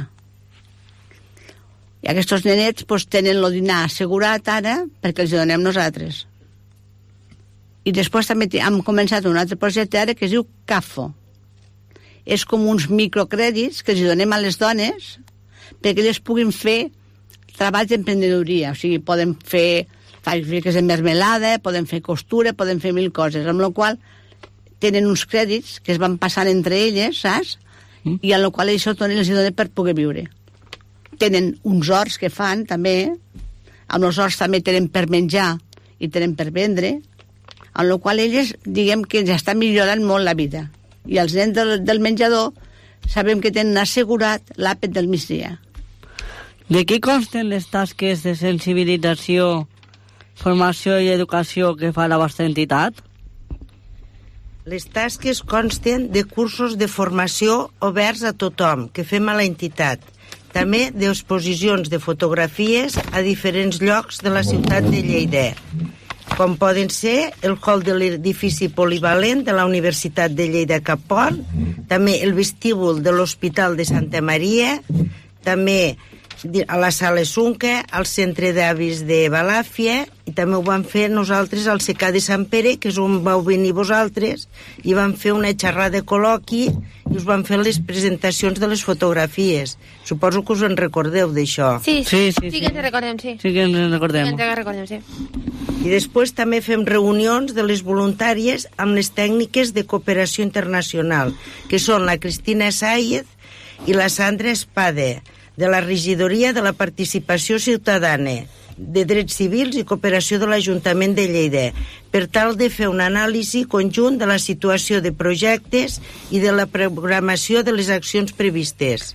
I aquests nenets pues, tenen el dinar assegurat ara perquè els donem nosaltres. I després també hem començat un altre projecte ara que es diu CAFO. És com uns microcrèdits que els donem a les dones perquè elles puguin fer treballs d'emprenedoria. O sigui, poden fer fàbriques de mermelada, poden fer costura, poden fer mil coses, amb la qual tenen uns crèdits que es van passant entre elles, saps? Mm. I amb la qual això els donen per poder viure. Tenen uns horts que fan, també. Amb els horts també tenen per menjar i tenen per vendre, amb la qual elles, diguem que ja estan millorant molt la vida. I els nens del, del menjador sabem que tenen assegurat l'àpat del migdia. De què consten les tasques de sensibilització, formació i educació que fa la vostra entitat? Les tasques consten de cursos de formació oberts a tothom que fem a la entitat, també d'exposicions de fotografies a diferents llocs de la ciutat de Lleida, com poden ser el hall de l'edifici polivalent de la Universitat de Lleida Capon, també el vestíbul de l'Hospital de Santa Maria, també a la Sala Sunca, al Centre d'Avis de Balàfia, i també ho vam fer nosaltres al C C A de Sant Pere, que és on vau venir vosaltres, i vam fer una xerrada de col·loqui i us van fer les presentacions de les fotografies. Suposo que us en recordeu d'això. Sí, sí, sí, sí, sí que ens recordem, sí. Sí que ens recordem. Sí que ens recordem, sí. I després també fem reunions de les voluntàries amb les tècniques de cooperació internacional, que són la Cristina Sáez i la Sandra Espade, de la Regidoria de la Participació Ciutadana, de Drets Civils i Cooperació de l'Ajuntament de Lleida, per tal de fer un anàlisi conjunt de la situació de projectes i de la programació de les accions previstes.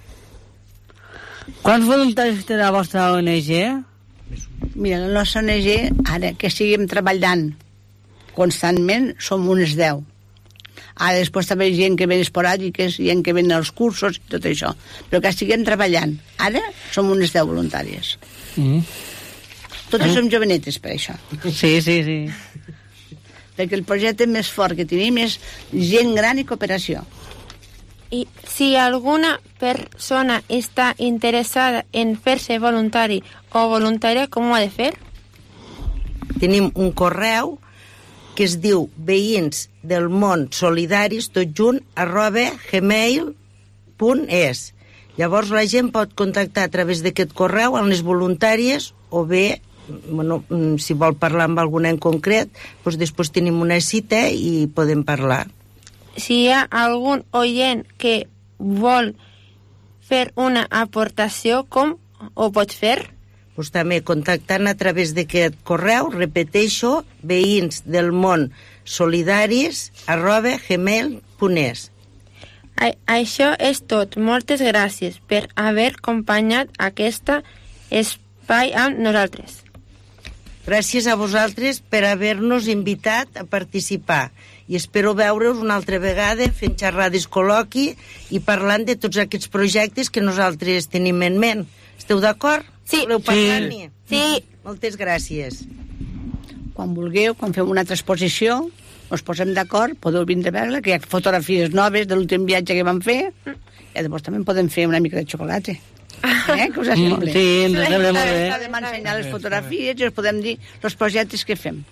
Quants voluntaris té la vostra O N G? Mira, la nostra O N G, ara que estiguem treballant constantment, som unes deu. Ara després també hi ha gent que ven esporàdiques, hi ha gent que ven els cursos i tot això. Però que estiguem treballant. Ara som unes deu voluntàries. Mm. Totes Mm. som jovenetes per això. Sí, sí, sí. Perquè el projecte més fort que tenim és gent gran i cooperació. I si alguna persona està interessada en fer-se voluntari o voluntària, com ho ha de fer? Tenim un correu que es diu veïns del món solidaris, tot junt, arroba gmail punt es. Llavors la gent pot contactar a través d'aquest correu amb les voluntàries o bé, bueno, si vol parlar amb alguna en concret, doncs després tenim una cita i podem parlar. Si hi ha algun oient que vol fer una aportació, com ho pot fer? Pues també contactant a través d'aquest correu, repeteixo, veïns del món solidaris arroba gmail punt es. A això és tot. Moltes gràcies per haver acompanyat aquesta espai amb nosaltres. Gràcies a vosaltres per haver-nos invitat a participar i espero veure-us una altra vegada fent xerrades col·loqui i parlant de tots aquests projectes que nosaltres tenim en ment. Esteu d'acord? Sí. Voleu parlar-ne? Sí. Moltes gràcies. Quan vulgueu, quan fem una altra exposició, us posem d'acord, podeu vindre a veure, que hi ha fotografies noves de l'últim viatge que vam fer, i llavors també podem fer una mica de xocolata. Eh? Que us sembla? Sí, ens sembla molt bé. Podem ensenyar les fotografies i us podem dir els projectes que fem.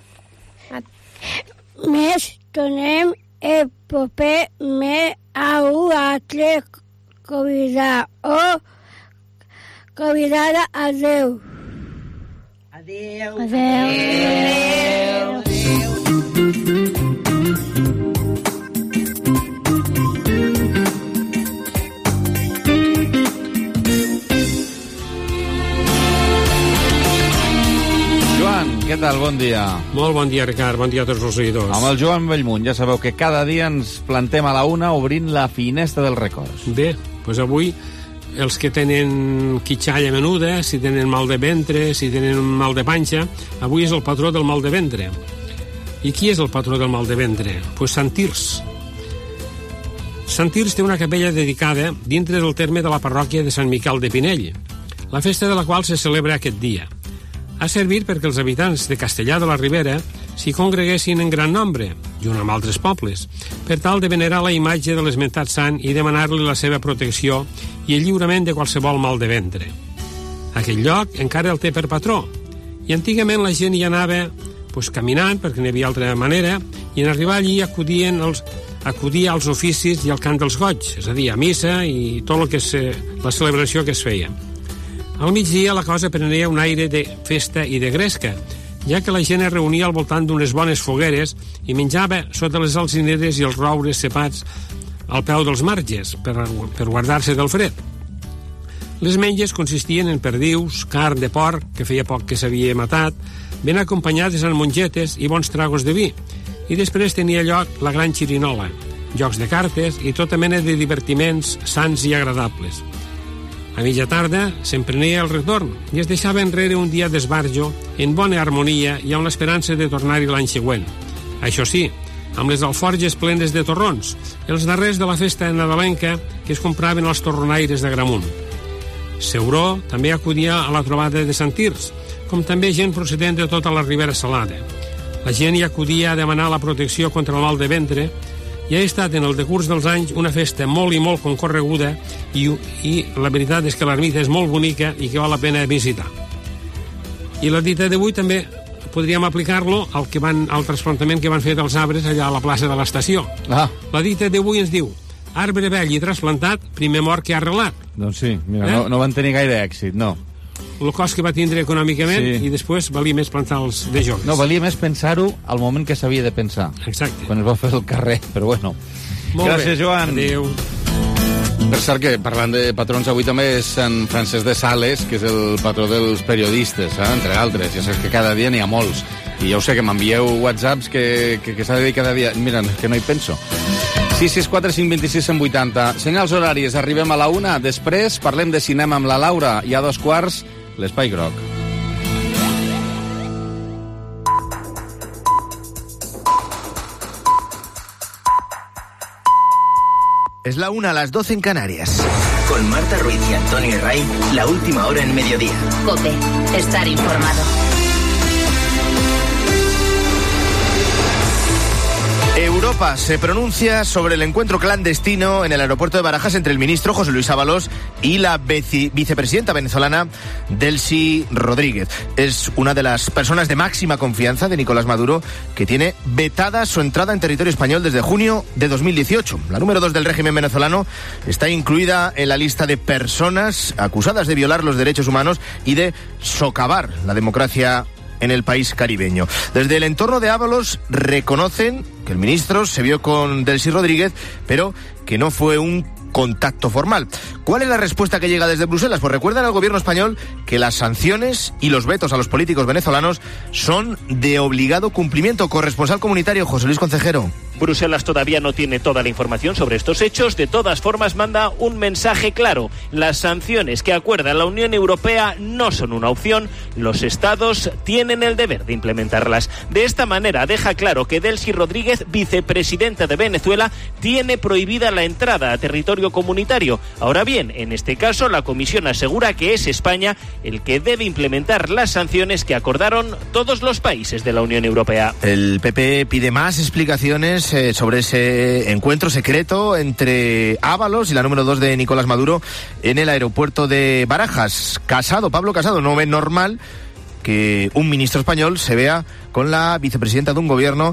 Més donem el proper me a un altre convidar o convidada a Déu. Adéu. Adéu. Joan, què tal? Bon dia. Molt bon dia, Ricard. Bon dia a tots els seguidors. Amb el Joan Bellmunt, ja sabeu que cada dia ens plantem a la una obrint la finestra dels records. Bé, doncs avui els que tenen quitxalla menuda, si tenen mal de ventre, si tenen mal de panxa, avui és el patró del mal de ventre. I qui és el patró del mal de ventre? Doncs pues Sant Tirs. Sant Tirs té una capella dedicada dintre del terme de la parròquia de Sant Miquel de Pinell, la festa de la qual se celebra aquest dia. Ha servit perquè els habitants de Castellar de la Ribera s'hi congreguessin en gran nombre, junt amb altres pobles, per tal de venerar la imatge de l'esmentat sant i demanar-li la seva protecció i el lliurament de qualsevol mal de ventre. Aquell lloc encara el té per patró, i antigament la gent hi anava pues, caminant, perquè n'hi havia altra manera, i en arribar allí acudien els, acudia als oficis i al cant dels goig, és a dir, a missa i tot el que és la celebració que es feia. Al migdia la cosa prenia un aire de festa i de gresca, ja que la gent es reunia al voltant d'unes bones fogueres i menjava sota les alzineres i els roures cepats al peu dels marges per, per guardar-se del fred. Les menges consistien en perdius, carn de porc, que feia poc que s'havia matat, ben acompanyades amb mongetes i bons tragos de vi, i després tenia lloc la gran xirinola, jocs de cartes i tota mena de divertiments sants i agradables. A mitja tarda s'emprenia el retorn i es deixava enrere un dia d'esbarjo en bona harmonia i amb l'esperança de tornar-hi l'any següent. Això sí, amb les alforges plenes de torrons, els darrers de la festa nadalenca que es compraven als torronaires d'Agramunt. Seuró també acudia a la trobada de Sant Tirs, com també gent procedent de tota la Ribera Salada. La gent hi acudia a demanar la protecció contra el mal de ventre I ha estat en el decurs dels anys una festa molt i molt concorreguda i, i la veritat és que l'ermita és molt bonica i que val la pena visitar. I la dita d'avui també podríem aplicar-lo al, que van, al trasplantament que van fer dels arbres allà a la plaça de l'estació. Ah. La dita d'avui ens diu: arbre vell i trasplantat, primer mort que arrelat. Doncs sí, mira, eh? no, no van tenir gaire èxit, no. El cost que va tindre econòmicament, sí. I després valia més plantar els de joves. No, valia més pensar-ho al moment que s'havia de pensar. Exacte. Quan es va fer el carrer, però bueno. Molt Gràcies, bé. Joan. Adéu. Per cert que, parlant de patrons, avui també és Sant Francesc de Sales, que és el patró dels periodistes, eh? Entre altres. Ja saps que cada dia n'hi ha molts. I ja ho sé, que m'envieu whatsapps que, que, que s'ha de dir cada dia. Mira, que no hi penso. sis sis quatre cinc dos sis cent vuitanta. Senyals horaris, arribem a la una. Després parlem de cinema amb la Laura. I a dos quarts, l'Espai Groc. Es la una a las doce en Canarias. Con Marta Ruiz y Antonio Ray, la última hora en mediodía. COPE, estar informado. Europa se pronuncia sobre el encuentro clandestino en el aeropuerto de Barajas entre el ministro José Luis Ábalos y la vice- vicepresidenta venezolana Delcy Rodríguez. Es una de las personas de máxima confianza de Nicolás Maduro, que tiene vetada su entrada en territorio español desde junio de dos mil dieciocho. La número dos del régimen venezolano está incluida en la lista de personas acusadas de violar los derechos humanos y de socavar la democracia en el país caribeño. Desde el entorno de Ábalos reconocen que el ministro se vio con Delcy Rodríguez, pero que no fue un contacto formal. ¿Cuál es la respuesta que llega desde Bruselas? Pues recuerdan al gobierno español que las sanciones y los vetos a los políticos venezolanos son de obligado cumplimiento. Corresponsal comunitario José Luis Concejero. Bruselas todavía no tiene toda la información sobre estos hechos. De todas formas, manda un mensaje claro. Las sanciones que acuerda la Unión Europea no son una opción. Los Estados tienen el deber de implementarlas. De esta manera, deja claro que Delcy Rodríguez, vicepresidenta de Venezuela, tiene prohibida la entrada a territorio comunitario. Ahora bien, en este caso, la Comisión asegura que es España el que debe implementar las sanciones que acordaron todos los países de la Unión Europea. El P P pide más explicaciones sobre ese encuentro secreto entre Ábalos y la número dos de Nicolás Maduro en el aeropuerto de Barajas. Casado, Pablo Casado, no ve normal que un ministro español se vea con la vicepresidenta de un gobierno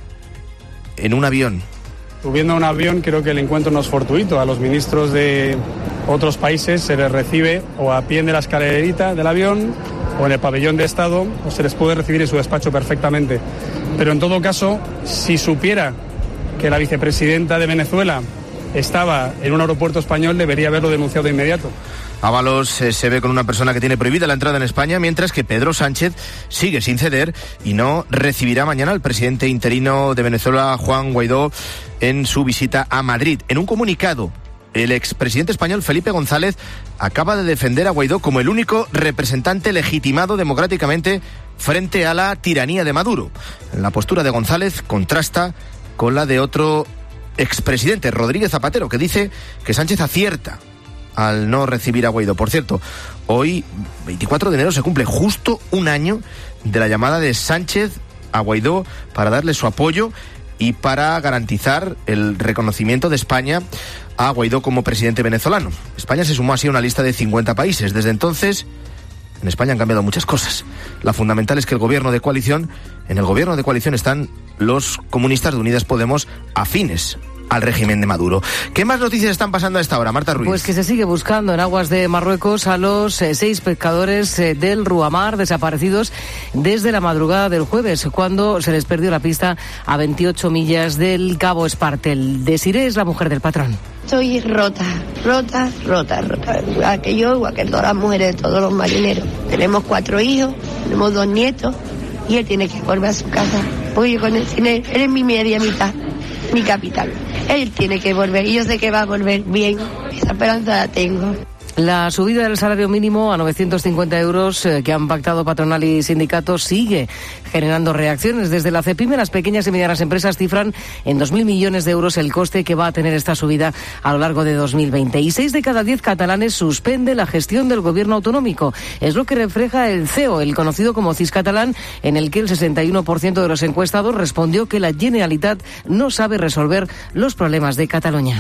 en un avión. Subiendo a un avión, creo que el encuentro no es fortuito. A los ministros de otros países se les recibe o a pie de la escalerita del avión o en el pabellón de Estado, o se les puede recibir en su despacho perfectamente. Pero en todo caso, si supiera que la vicepresidenta de Venezuela estaba en un aeropuerto español, debería haberlo denunciado de inmediato. Ábalos eh, se ve con una persona que tiene prohibida la entrada en España, mientras que Pedro Sánchez sigue sin ceder y no recibirá mañana al presidente interino de Venezuela, Juan Guaidó, en su visita a Madrid. En un comunicado, el expresidente español Felipe González acaba de defender a Guaidó como el único representante legitimado democráticamente frente a la tiranía de Maduro. La postura de González contrasta con la de otro expresidente, Rodríguez Zapatero, que dice que Sánchez acierta al no recibir a Guaidó. Por cierto, hoy, veinticuatro de enero, se cumple justo un año de la llamada de Sánchez a Guaidó para darle su apoyo y para garantizar el reconocimiento de España a Guaidó como presidente venezolano. España se sumó así a una lista de cincuenta países. Desde entonces, en España han cambiado muchas cosas. La fundamental es que el gobierno de coalición, en el gobierno de coalición están los comunistas de Unidas Podemos afines al régimen de Maduro. ¿Qué más noticias están pasando a esta hora, Marta Ruiz? Pues que se sigue buscando en aguas de Marruecos a los eh, seis pescadores eh, del Ruamar desaparecidos desde la madrugada del jueves, cuando se les perdió la pista a veintiocho millas del Cabo Espartel. Desiré es la mujer del patrón. Estoy rota, rota, rota, rota. Igual que yo, igual que todas las mujeres de todos los marineros. Tenemos cuatro hijos, tenemos dos nietos y él tiene que volver a su casa. Porque yo con él, él es mi media mitad, mi capital. Él tiene que volver y yo sé que va a volver bien. Esa esperanza la tengo. La subida del salario mínimo a novecientos cincuenta euros eh, que han pactado patronal y sindicatos sigue generando reacciones. Desde la CEPIME, las pequeñas y medianas empresas cifran en dos mil millones de euros el coste que va a tener esta subida a lo largo de dos mil veinte. Y seis de cada diez catalanes suspende la gestión del gobierno autonómico. Es lo que refleja el C E O, el conocido como C I S catalán, en el que el sesenta y uno por ciento de los encuestados respondió que la Generalitat no sabe resolver los problemas de Cataluña.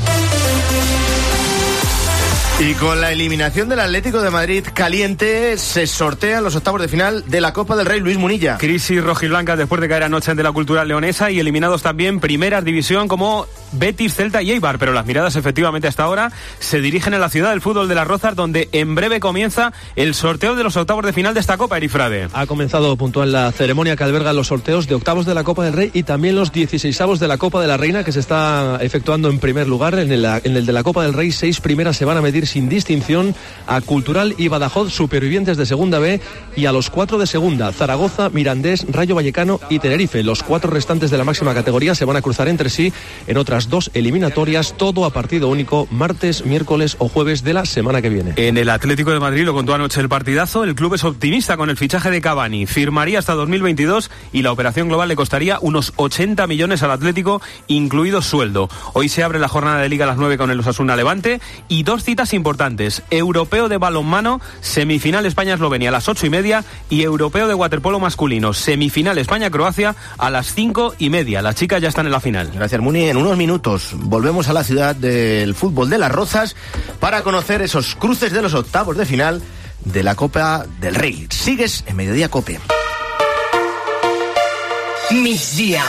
Y con la eliminación del Atlético de Madrid caliente, se sortean los octavos de final de la Copa del Rey. Luis Munilla. Crisis rojiblanca después de caer anoche ante la Cultural Leonesa y eliminados también Primera División como Betis, Celta y Eibar. Pero las miradas efectivamente hasta ahora se dirigen a la ciudad del fútbol de Las Rozas, donde en breve comienza el sorteo de los octavos de final de esta Copa, Erifrade. Ha comenzado puntual la ceremonia que alberga los sorteos de octavos de la Copa del Rey y también los dieciseisavos de la Copa de la Reina, que se está efectuando en primer lugar. En el, en el de la Copa del Rey, seis primeras se van a medir sin distinción a Cultural y Badajoz, supervivientes de Segunda B, y a los cuatro de Segunda, Zaragoza, Mirandés, Rayo Vallecano y Tenerife. Los cuatro restantes de la máxima categoría se van a cruzar entre sí en otras dos eliminatorias, todo a partido único, martes, miércoles o jueves de la semana que viene. En el Atlético de Madrid, lo contó anoche el partidazo, el club es optimista con el fichaje de Cavani. Firmaría hasta dos mil veintidós y la operación global le costaría unos ochenta millones al Atlético, incluido sueldo. Hoy se abre la jornada de Liga a las nueve con el Osasuna Levante y dos citas importantes. Europeo de balonmano, semifinal España-Eslovenia a las ocho y media y Europeo de waterpolo masculino, semifinal España-Croacia a las cinco y media. Las chicas ya están en la final. Gracias, Muni. En unos minutos volvemos a la ciudad del fútbol de Las Rozas para conocer esos cruces de los octavos de final de la Copa del Rey. Sigues en Mediodía Cope. Migdia.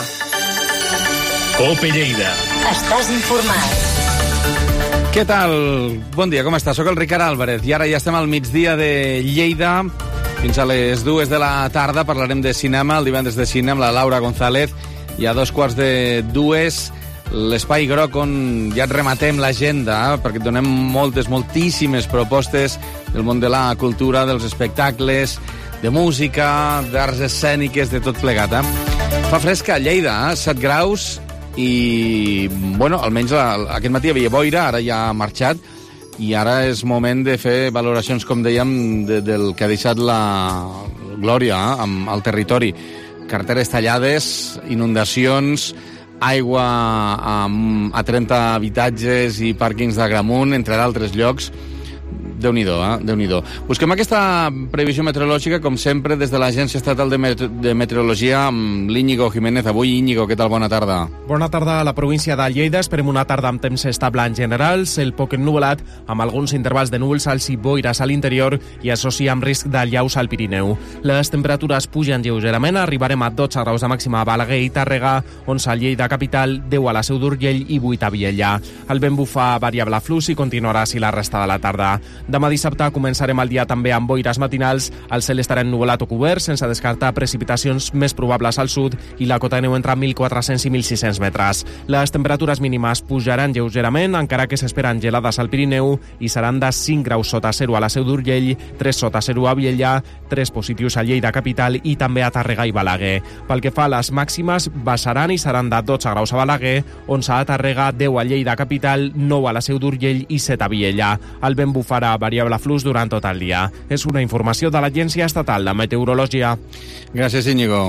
Cope Lleida. Estàs informat. Què tal? Bon dia, com estàs? Soc el Ricard Álvarez i ara ja estem al migdia de Lleida. Fins a les dues de la tarda parlarem de cinema, el divendres de cine amb la Laura González, i a dos quarts de dues l'Espai Groc, on ja et rematem l'agenda, eh? perquè et donem moltes, moltíssimes propostes del món de la cultura, dels espectacles, de música, d'arts escèniques, de tot plegat. Eh? Fa fresca a Lleida, eh? set graus, i, bueno, almenys la, aquest matí hi havia boira, ara ja ha marxat, i ara és moment de fer valoracions, com dèiem, de, del que ha deixat la Glòria eh, amb el territori. Carreteres tallades, inundacions, aigua a, a trenta habitatges i pàrquings d'Agramunt, entre d'altres llocs. Déu-n'hi-do, eh? Déu-n'hi-do. Busquem aquesta previsió meteorològica, com sempre, des de l'Agència Estatal de, Met de Meteorologia, amb l'Íñigo Jiménez. Avui, Íñigo, què tal? Bona tarda. Bona tarda a la província de Lleida. Esperem una tarda amb temps estable en general, cel poc ennuvolat, amb alguns intervals de núvols alts i boires a l'interior i això sí amb risc de llaus al Pirineu. Les temperatures pugen lleugerament, arribarem a dotze graus de màxima a Balaguer i Tàrrega, onze a Lleida capital, deu a la Seu d'Urgell i vuit a Vielha. El vent bufa variable flux i continuarà així la resta de la tarda. Demà dissabte començarem el dia també amb boires matinals, el cel estarà ennuvolat o cobert, sense descartar precipitacions més probables al sud i la cota de neu entre mil quatre-cents i mil sis-cents metres. Les temperatures mínimes pujaran lleugerament, encara que s'esperen gelades al Pirineu i seran de cinc graus sota zero a la Seu d'Urgell, tres sota zero a Vielha, tres positius a Lleida capital i també a Tàrrega i Balaguer. Pel que fa a les màximes, baixaran i seran de dotze graus a Balaguer, onze a Tàrrega, deu a Lleida capital, nou a la Seu d'Urgell i set a Vielha. El vent bufarà variable flux durant tot el dia. És una informació de l'Agència Estatal de Meteorologia. Gràcies, Íñigo.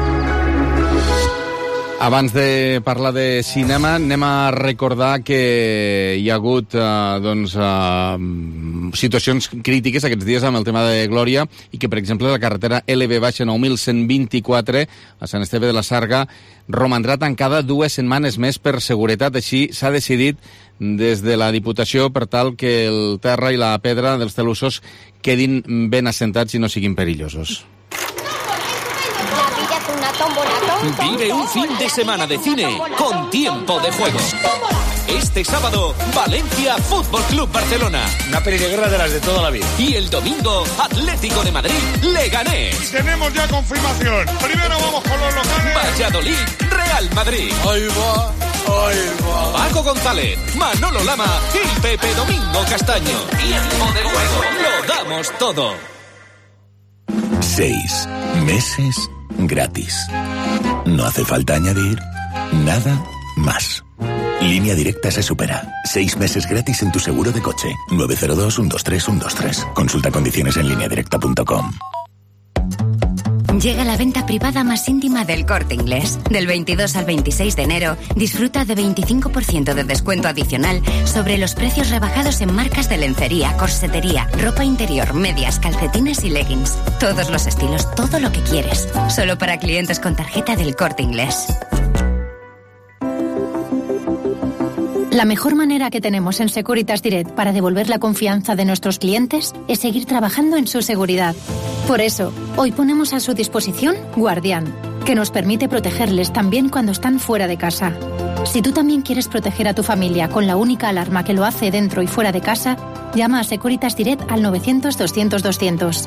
Abans de parlar de cinema, anem a recordar que hi ha hagut eh, doncs, eh, situacions crítiques aquests dies amb el tema de Glòria i que, per exemple, la carretera L B nou mil cent vint-i-quatre a Sant Esteve de la Sarga romandrà tancada dues setmanes més per seguretat. Així s'ha decidit des de la Diputació per tal que el terra i la pedra dels talussos quedin ben assentats i no siguin perillosos. Vive un fin de semana de cine con Tiempo de Juego. Este sábado, Valencia Fútbol Club Barcelona. Una peli de guerra de las de toda la vida. Y el domingo, Atlético de Madrid, Leganés. Tenemos ya confirmación. Primero vamos con los locales. Valladolid, Real Madrid. Ahí va, ahí va. Paco González, Manolo Lama y Pepe Domingo Castaño. Tiempo de Juego. Lo damos todo. Seis meses gratis. No hace falta añadir nada más. Línea Directa se supera. Seis meses gratis en tu seguro de coche. nueve cero dos, uno dos tres, uno dos tres. Consulta condiciones en línea directa punto com. Llega la venta privada más íntima del Corte Inglés. Del veintidós al veintiséis de enero, disfruta de veinticinco por ciento de descuento adicional sobre los precios rebajados en marcas de lencería, corsetería, ropa interior, medias, calcetines y leggings. Todos los estilos, todo lo que quieres. Solo para clientes con tarjeta del Corte Inglés. La mejor manera que tenemos en Securitas Direct para devolver la confianza de nuestros clientes es seguir trabajando en su seguridad. Por eso, hoy ponemos a su disposición Guardián, que nos permite protegerles también cuando están fuera de casa. Si tú también quieres proteger a tu familia con la única alarma que lo hace dentro y fuera de casa, llama a Securitas Direct al novecientos, doscientos, doscientos.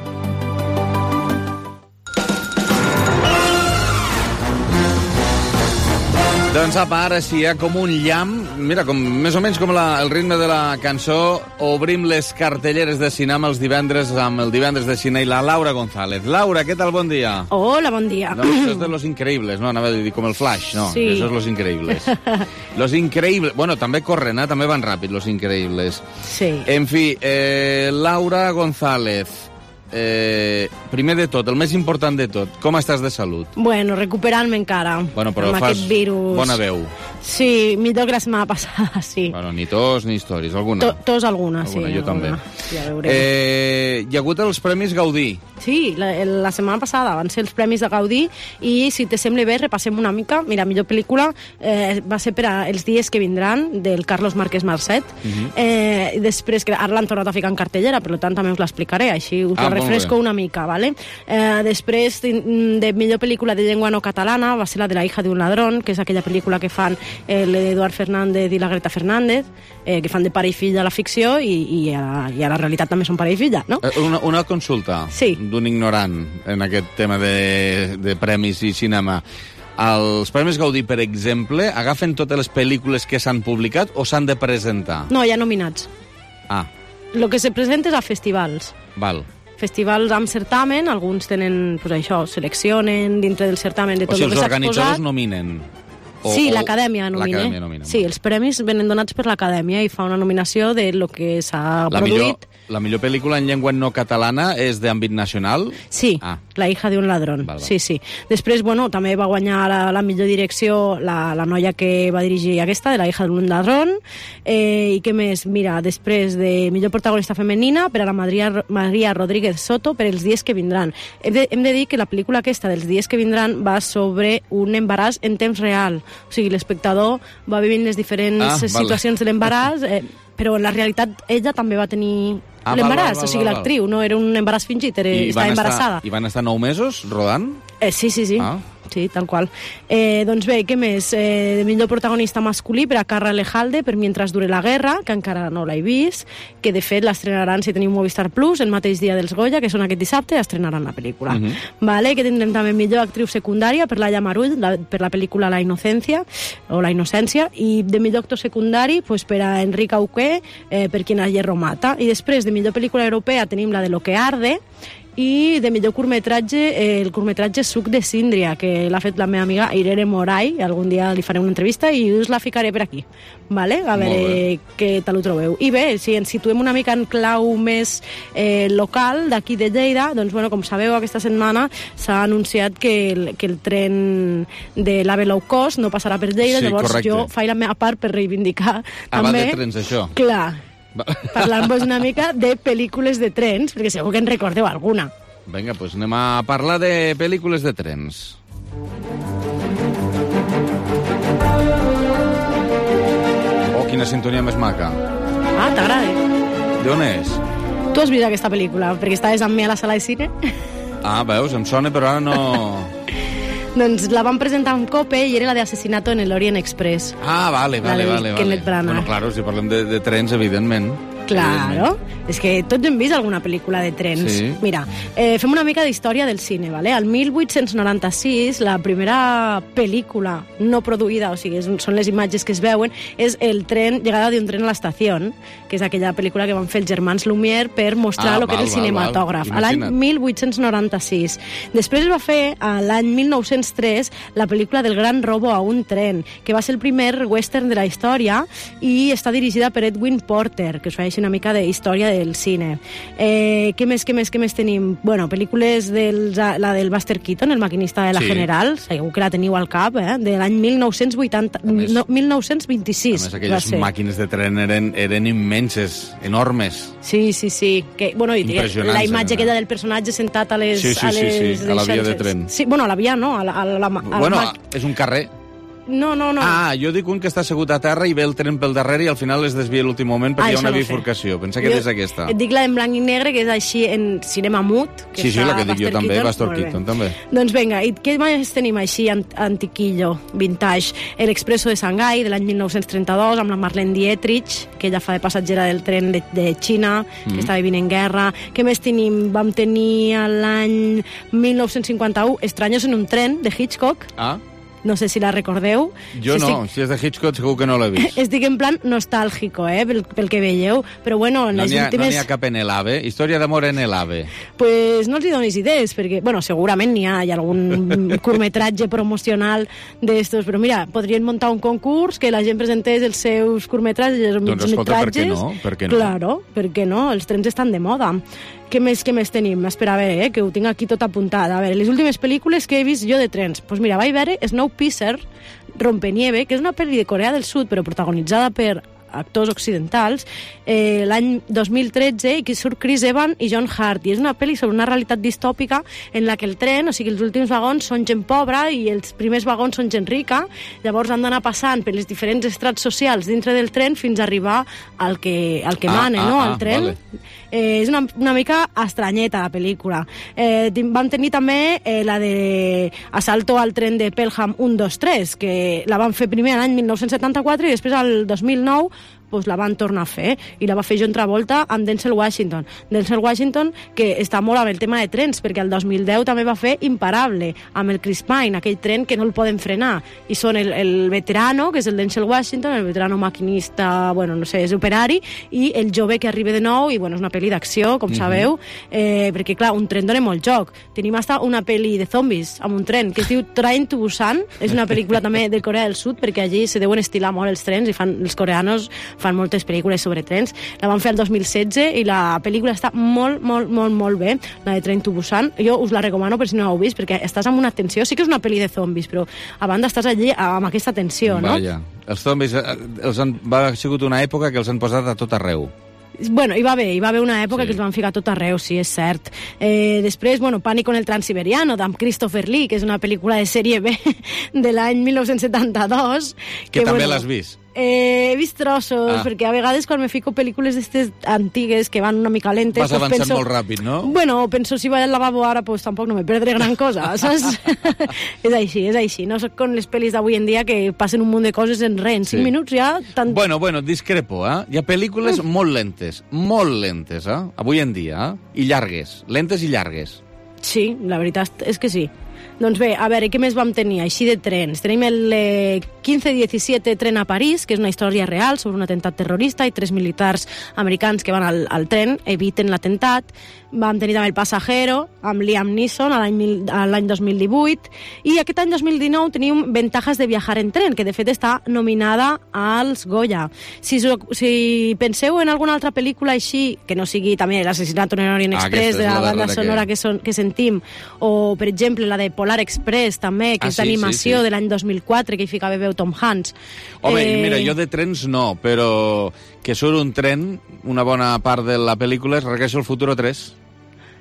Doncs apa, ara sí, hi ha com un llamp, mira, com, més o menys com la, el ritme de la cançó. Obrim les cartelleres de cinema els divendres amb el divendres de cine i la Laura González. Laura, què tal? Bon dia. Hola, bon dia. No, això és de Los Increíbles, no? Anava a dir com el Flash, no. Sí. Això és Los Increíbles. Los Increíbles, bueno, també corren, eh? També van ràpid, Los Increíbles. Sí. En fi, eh, Laura González, eh, primer de tot, el més important de tot, com estàs de salut? Bueno, recuperant-me encara. Bueno, però amb fas aquest virus. bona veu. Sí, millor que la setmana passada, sí. Bueno, ni tos ni històries, alguna? To, tos alguna, alguna, sí. jo alguna. també. Ja veurem. Eh, hi ha hagut els Premis Gaudí. Sí, la, la setmana passada van ser els Premis de Gaudí i, si te sembla bé, repassem una mica. Mira, millor pel·lícula eh, va ser per a Els dies que vindran, del Carlos Márquez Marcet. Uh -huh. eh, després, que ara l'han tornat a ficar en cartellera, per tant també us l'explicaré, així us ah, la refresco una mica, ¿vale? Eh, després, de, de millor pel·lícula de llengua no catalana, va ser la de La hija de un ladrón, que és aquella pel·lícula que fan l'Eduard Fernández i la Greta Fernández, eh, que fan de pare i filla a la ficció i, i, a, i a la realitat també són pare i filla, no? Una, una consulta sí. d'un ignorant en aquest tema de, de premis i cinema. Els Premis Gaudí, per exemple, agafen totes les pel·lícules que s'han publicat o s'han de presentar? No, hi ha nominats. Ah. El que se presenta és a festivals. Val. Festivals amb certamen, alguns tenen, pues això, seleccionen dintre del certamen de tot o sigui, el que s'ha exposat. Els organitzadors nominen. O, sí, l'acadèmia nomina. L'acadèmia nomina. Sí, els premis venen donats per l'acadèmia i fa una nominació de lo que s'ha produït. Millor, la millor pel·lícula en llengua no catalana és d'àmbit nacional? Sí, ah. La hija de un ladrón. Val, val. Sí, sí. Després, bueno, també va guanyar la, la millor direcció la, la noia que va dirigir aquesta, de La hija de un ladrón. Eh, I què més? Mira, després de millor protagonista femenina per a la Maria, Maria Rodríguez Soto per Els dies que vindran. Hem de, hem de dir que la pel·lícula aquesta dels dies que vindran va sobre un embaràs en temps real. O sigui, l'espectador va vivint les diferents ah, situacions vale. de l'embaràs, eh, però en la realitat ella també va tenir ah, l'embaràs, val, val, o sigui, l'actriu, no era un embaràs fingit, era, estava embarassada. Estar, I van estar nou mesos rodant? Eh, sí, sí, sí. Ah. Sí, tal qual. Eh, doncs bé, què més? Eh, de millor protagonista masculí per a Carra Lejalde, per Mientras dure la guerra, que encara no l'he vist, que de fet l'estrenaran, si teniu Movistar Plus, el mateix dia dels Goya, que són aquest dissabte, estrenaran la pel·lícula. Uh -huh. Vale, que tindrem també millor actriu secundària per Laia Marull, la, per la pel·lícula La Inocencia, o La Innocència, i de millor actor secundari pues, per a Enric Auqué, eh, per Quien a hierro mata. I després, de millor pel·lícula europea, tenim la de Lo que arde, i de millor curtmetratge, eh, el curtmetratge Suc de Síndria, que l'ha fet la meva amiga Irene Moray, algun dia li faré una entrevista i us la ficaré per aquí, vale? A veure què tal ho trobeu. I bé, si ens situem una mica en clau més eh, local d'aquí de Lleida, doncs bueno, com sabeu, aquesta setmana s'ha anunciat que el, que el tren de l'AVE Low Cost no passarà per Lleida, sí, llavors correcte. Jo faig la meva part per reivindicar ah, també... va de trens, això? Clar, parlant-vos una mica de pel·lícules de trens, perquè segur que en recordeu alguna. Vinga, doncs anem a parlar de pel·lícules de trens. Oh, quina sintonia més maca. Ah, t'agrada? D'on és? Tu has vist aquesta pel·lícula, perquè estaves amb mi a la sala de cine. Ah, veus, em sona, però ara no... Doncs la van presentar en Cope i era la de Asesinato en el Orient Express. Ah, vale, vale, la vale. Kenneth vale. Branagh. Bueno, claro, si parlem de, de trens, evidentment. Claro, és que tots hem vist alguna pel·lícula de trens. Sí. Mira, eh, fem una mica d'història del cine, ¿vale? El mil vuit-cents noranta-sis, la primera pel·lícula no produïda, o sigui, són les imatges que es veuen, és el tren, llegada d'un tren a l'estació, que és aquella pel·lícula que van fer els germans Lumière per mostrar Ah, el que val, era el val, cinematògraf, val. a l'any Imagina't. mil vuit-cents noranta-sis. Després es va fer, a l'any mil nou-cents tres, la pel·lícula del gran robo a un tren, que va ser el primer western de la història i està dirigida per Edwin Porter, que us fa una mica de història del cine. Eh, què més, què més, què més tenim? Bueno, pel·lícules dels, la del Buster Keaton, el maquinista de la Sí. General, segur que la teniu al cap, eh? De l'any mil nou-cents vuitanta, no, mil nou-cents vint-i-sis. A més, va aquelles ser. màquines de tren eren, eren immenses, enormes. Sí, sí, sí. Que, bueno, i Impressionants, la imatge eren, aquella del personatge sentat a les... Sí, sí, a sí, les sí, a la via de deixances. tren. Sí, bueno, a la via no, a la, a la, a la Bueno, mà- és un carrer. No, no, no. Ah, jo dic un que està assegut a terra i ve el tren pel darrere i al final es desvia a l'últim moment perquè Ah, hi ha una això no sé. bifurcació. Pensa que Jo és aquesta. Et dic la en blanc i negre, que és així en cinema mut. Que Sí, sí, està la que dic jo Buster també, Keaton. Buster Molt bé. Keaton, també. Doncs vinga, i què més tenim així ant antiquillo, vintage? El Expreso de Shanghai, de l'any mil nou-cents trenta-dos, amb la Marlene Dietrich, que ella fa de passatgera del tren de, de Xina, Mm. que està vivint en guerra. Què més tenim? Vam tenir a l'any mil nou-cents cinquanta-u Estranyos en un tren, de Hitchcock. Ah, No sé si la recordeu. jo Si no, estic- si és de Hitchcock segur que no l'he vist. Estic en plan nostàlgico, eh, pel, pel que veieu, però bueno, en No les n'hi ha, no últimes... n'hi ha cap en el AVE. Història d'amor en el AVE. Pues no els hi donis idees, perquè, bueno, segurament n'hi ha, hi ha algun curtmetratge promocional d'estos, però mira, podrien muntar un concurs que la gent presentés els seus curtmetratges o Doncs escolta, per què migmetratges. no? Per què no? Claro, per què no? Els trens estan de moda. Què més, què més tenim? Espera, a veure, eh, que ho tinc aquí tot apuntat. A veure, les últimes pel·lícules que he vist jo de trens. Doncs pues mira, vaig veure Snowpiercer, Rompenieve, que és una pel·li de Corea del Sud, però protagonitzada per actors occidentals, eh, l'any dos mil tretze, i que surt Chris Evans i John Hurt, i és una pel·li sobre una realitat distòpica en la que el tren, o sigui, els últims vagons són gent pobra i els primers vagons són gent rica, llavors han d'anar passant per les diferents estrats socials dintre del tren fins a arribar al que, al que Ah, mane, ah, no?, ah, al tren. vale. Eh, és una, una mica estranyeta, la pel·lícula. Eh, tim- vam tenir també eh, la de Asalto al tren de Pelham un, dos, tres, que la van fer primer l'any mil nou-cents setanta-quatre i després al dos mil nou pues, la van tornar a fer, i la va fer John Travolta amb Denzel Washington. Denzel Washington, que està molt amb el tema de trens, perquè el dos mil deu també va fer Imparable, amb el Chris Pine, aquell tren que no el poden frenar, i són el, el veterano, que és el Denzel Washington, el veterano maquinista, bueno, no sé, és operari, i el jove que arriba de nou, i bueno, és una pel·li d'acció, com Mhm. sabeu, eh, perquè clar, un tren dona molt joc. Tenim hasta una pel·li de zombis amb un tren, que es diu Train to Busan, és una pel·lícula també de Corea del Sud, perquè allí se deuen estilar molt els trens, i fan, els coreanos fan moltes pel·lícules sobre trens. La van fer el dos mil setze i la pel·lícula està molt, molt, molt, molt bé, la de Train to Busan. Jo us la recomano per si no l'heu vist, perquè estàs amb una tensió, sí que és una pel·li de zombis, però a banda estàs allí amb aquesta tensió, no? Vaja. Els zombis, eh, els han, va, ha sigut una època que els han posat a tot arreu. Bueno, hi va haver, hi va haver una època sí. que els van ficar tot arreu, sí, és cert. Eh, després, bueno, Pànico en el Transiberiano, d'en Christopher Lee, que és una pel·lícula de sèrie B de l'any mil nou-cents setanta-dos. Que, que també l'has vist. Eh, he vist trossos, Ah. perquè a vegades quan me fico pel·lícules d'estes antigues que van una mica lentes... Vas pues avançant penso, molt ràpid, no? Bueno, penso si vaig al lavabo ara, pues tampoc no me perdré gran cosa, saps? és així, és així. No soc com les pel·lis d'avui en dia que passen un munt de coses en res. En cinc Sí. minuts ja... Tant... Bueno, bueno, discrepo, eh? Hi ha pel·lícules Mm. molt lentes, molt lentes, eh? Avui en dia, eh? I llargues, lentes i llargues. Sí, la veritat és que sí. Doncs bé, a veure, què més vam tenir així de trens? Tenim el eh, quinze diecisiete tren a París, que és una història real sobre un atemptat terrorista i tres militars americans que van al, al tren, eviten l'atemptat. Vam tenir també el Passajero, amb Liam Neeson, a l'any mil- a l'any dos mil divuit. I aquest any dos mil dinou tenim Ventajas de viajar en tren, que de fet està nominada als Goya. Si, so- si penseu en alguna altra pel·lícula així, que no sigui també l'Assassinat en Orient Ah, Express, aquesta és de la la banda darrera sonora que- que, son, que sentim, o, per exemple, la de Polar Express, també, que Ah, és sí, d'animació sí, sí. de l'any dos mil quatre, que hi ficava veu Tom Hanks. Home, Eh, eh... mira, jo de trens no, però que surt un tren, una bona part de la pel·lícula és Regreso al Futuro tres.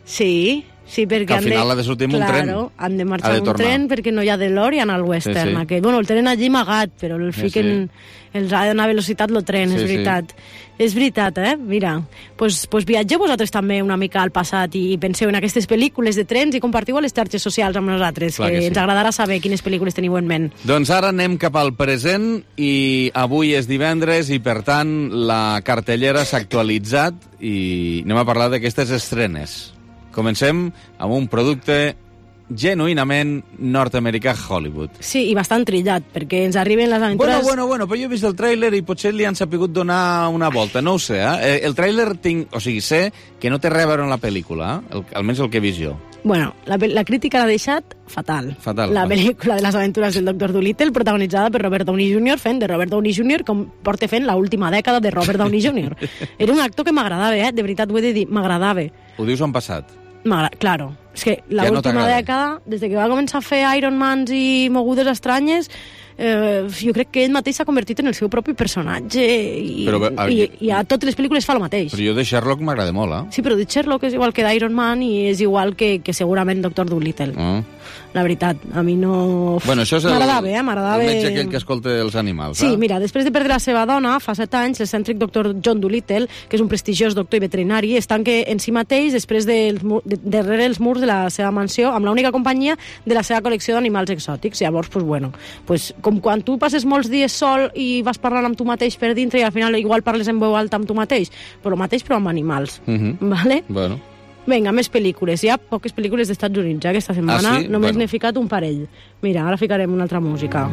Sí, sí, perquè que al final ha de sortir amb un tren. Claro, han de marxar amb un tren perquè no hi ha DeLorean al western. Sí, sí. Aquell. Bueno, el tenen allí amagat, però el fiquen... Sí, sí. Els ha de donar velocitat el tren, Sí, és veritat. És veritat, eh? Mira, pues, pues viatgeu vosaltres també una mica al passat i penseu en aquestes pel·lícules de trens i compartiu a les xarxes socials amb nosaltres, Clar que, que sí. ens agradarà saber quines pel·lícules teniu en ment. Doncs ara anem cap al present i avui és divendres i, per tant, la cartellera s'ha actualitzat i anem a parlar d'aquestes estrenes. Comencem amb un producte genuïnament nord-americà Hollywood. Sí, i bastant trillat, perquè ens arriben les aventures... Bueno, bueno, bueno, però jo he vist el tràiler i potser li han sapigut donar una volta, no ho sé, eh? El tràiler tinc... O sigui, sé que no té res a veure amb la pel·lícula, eh? El, almenys el que he vist jo. Bueno, la, la crítica l'ha deixat fatal. Fatal. La pel·lícula de les aventures del doctor Dolittle, protagonitzada per Robert Downey júnior, fent de Robert Downey júnior com porta fent l'última dècada de Robert Downey júnior Era un actor que m'agradava, eh? De veritat ho he de dir, m'agradava. Ho dius en passat? Claro, és que Ja no l'última t'agrada. dècada, des de que va començar a fer Iron Mans i mogudes estranyes, eh, jo crec que ell mateix s'ha convertit en el seu propi personatge i, Però, a- i, i a totes les pel·lícules fa el mateix. Però jo de Sherlock m'agrada molt, eh? Sí, però de Sherlock és igual que d'Iron Man i és igual que, que segurament doctor Dolittle. Ah. La veritat, a mi no... Bueno, això és el, M'agradava, eh? M'agradava... el metge aquell que escolta els animals, Sí, eh? mira, després de perdre la seva dona, fa set anys, l'excèntric doctor John Dolittle, que és un prestigiós doctor i veterinari, es tanca en si mateix després dels mur, de, darrere els murs de la seva mansió amb l'única companyia de la seva col·lecció d'animals exòtics. Llavors, pues, bueno, pues, com quan tu passes molts dies sol i vas parlant amb tu mateix per dintre i al final igual parles en veu alta amb tu mateix, però el mateix però amb animals. Mhm. Vale? Bueno. Vinga, més pel·lícules. Hi ha poques pel·lícules d'Estats Units, eh, aquesta setmana. Ah, sí? Només Bueno. n'he ficat un parell. Mira, ara ficarem una altra música.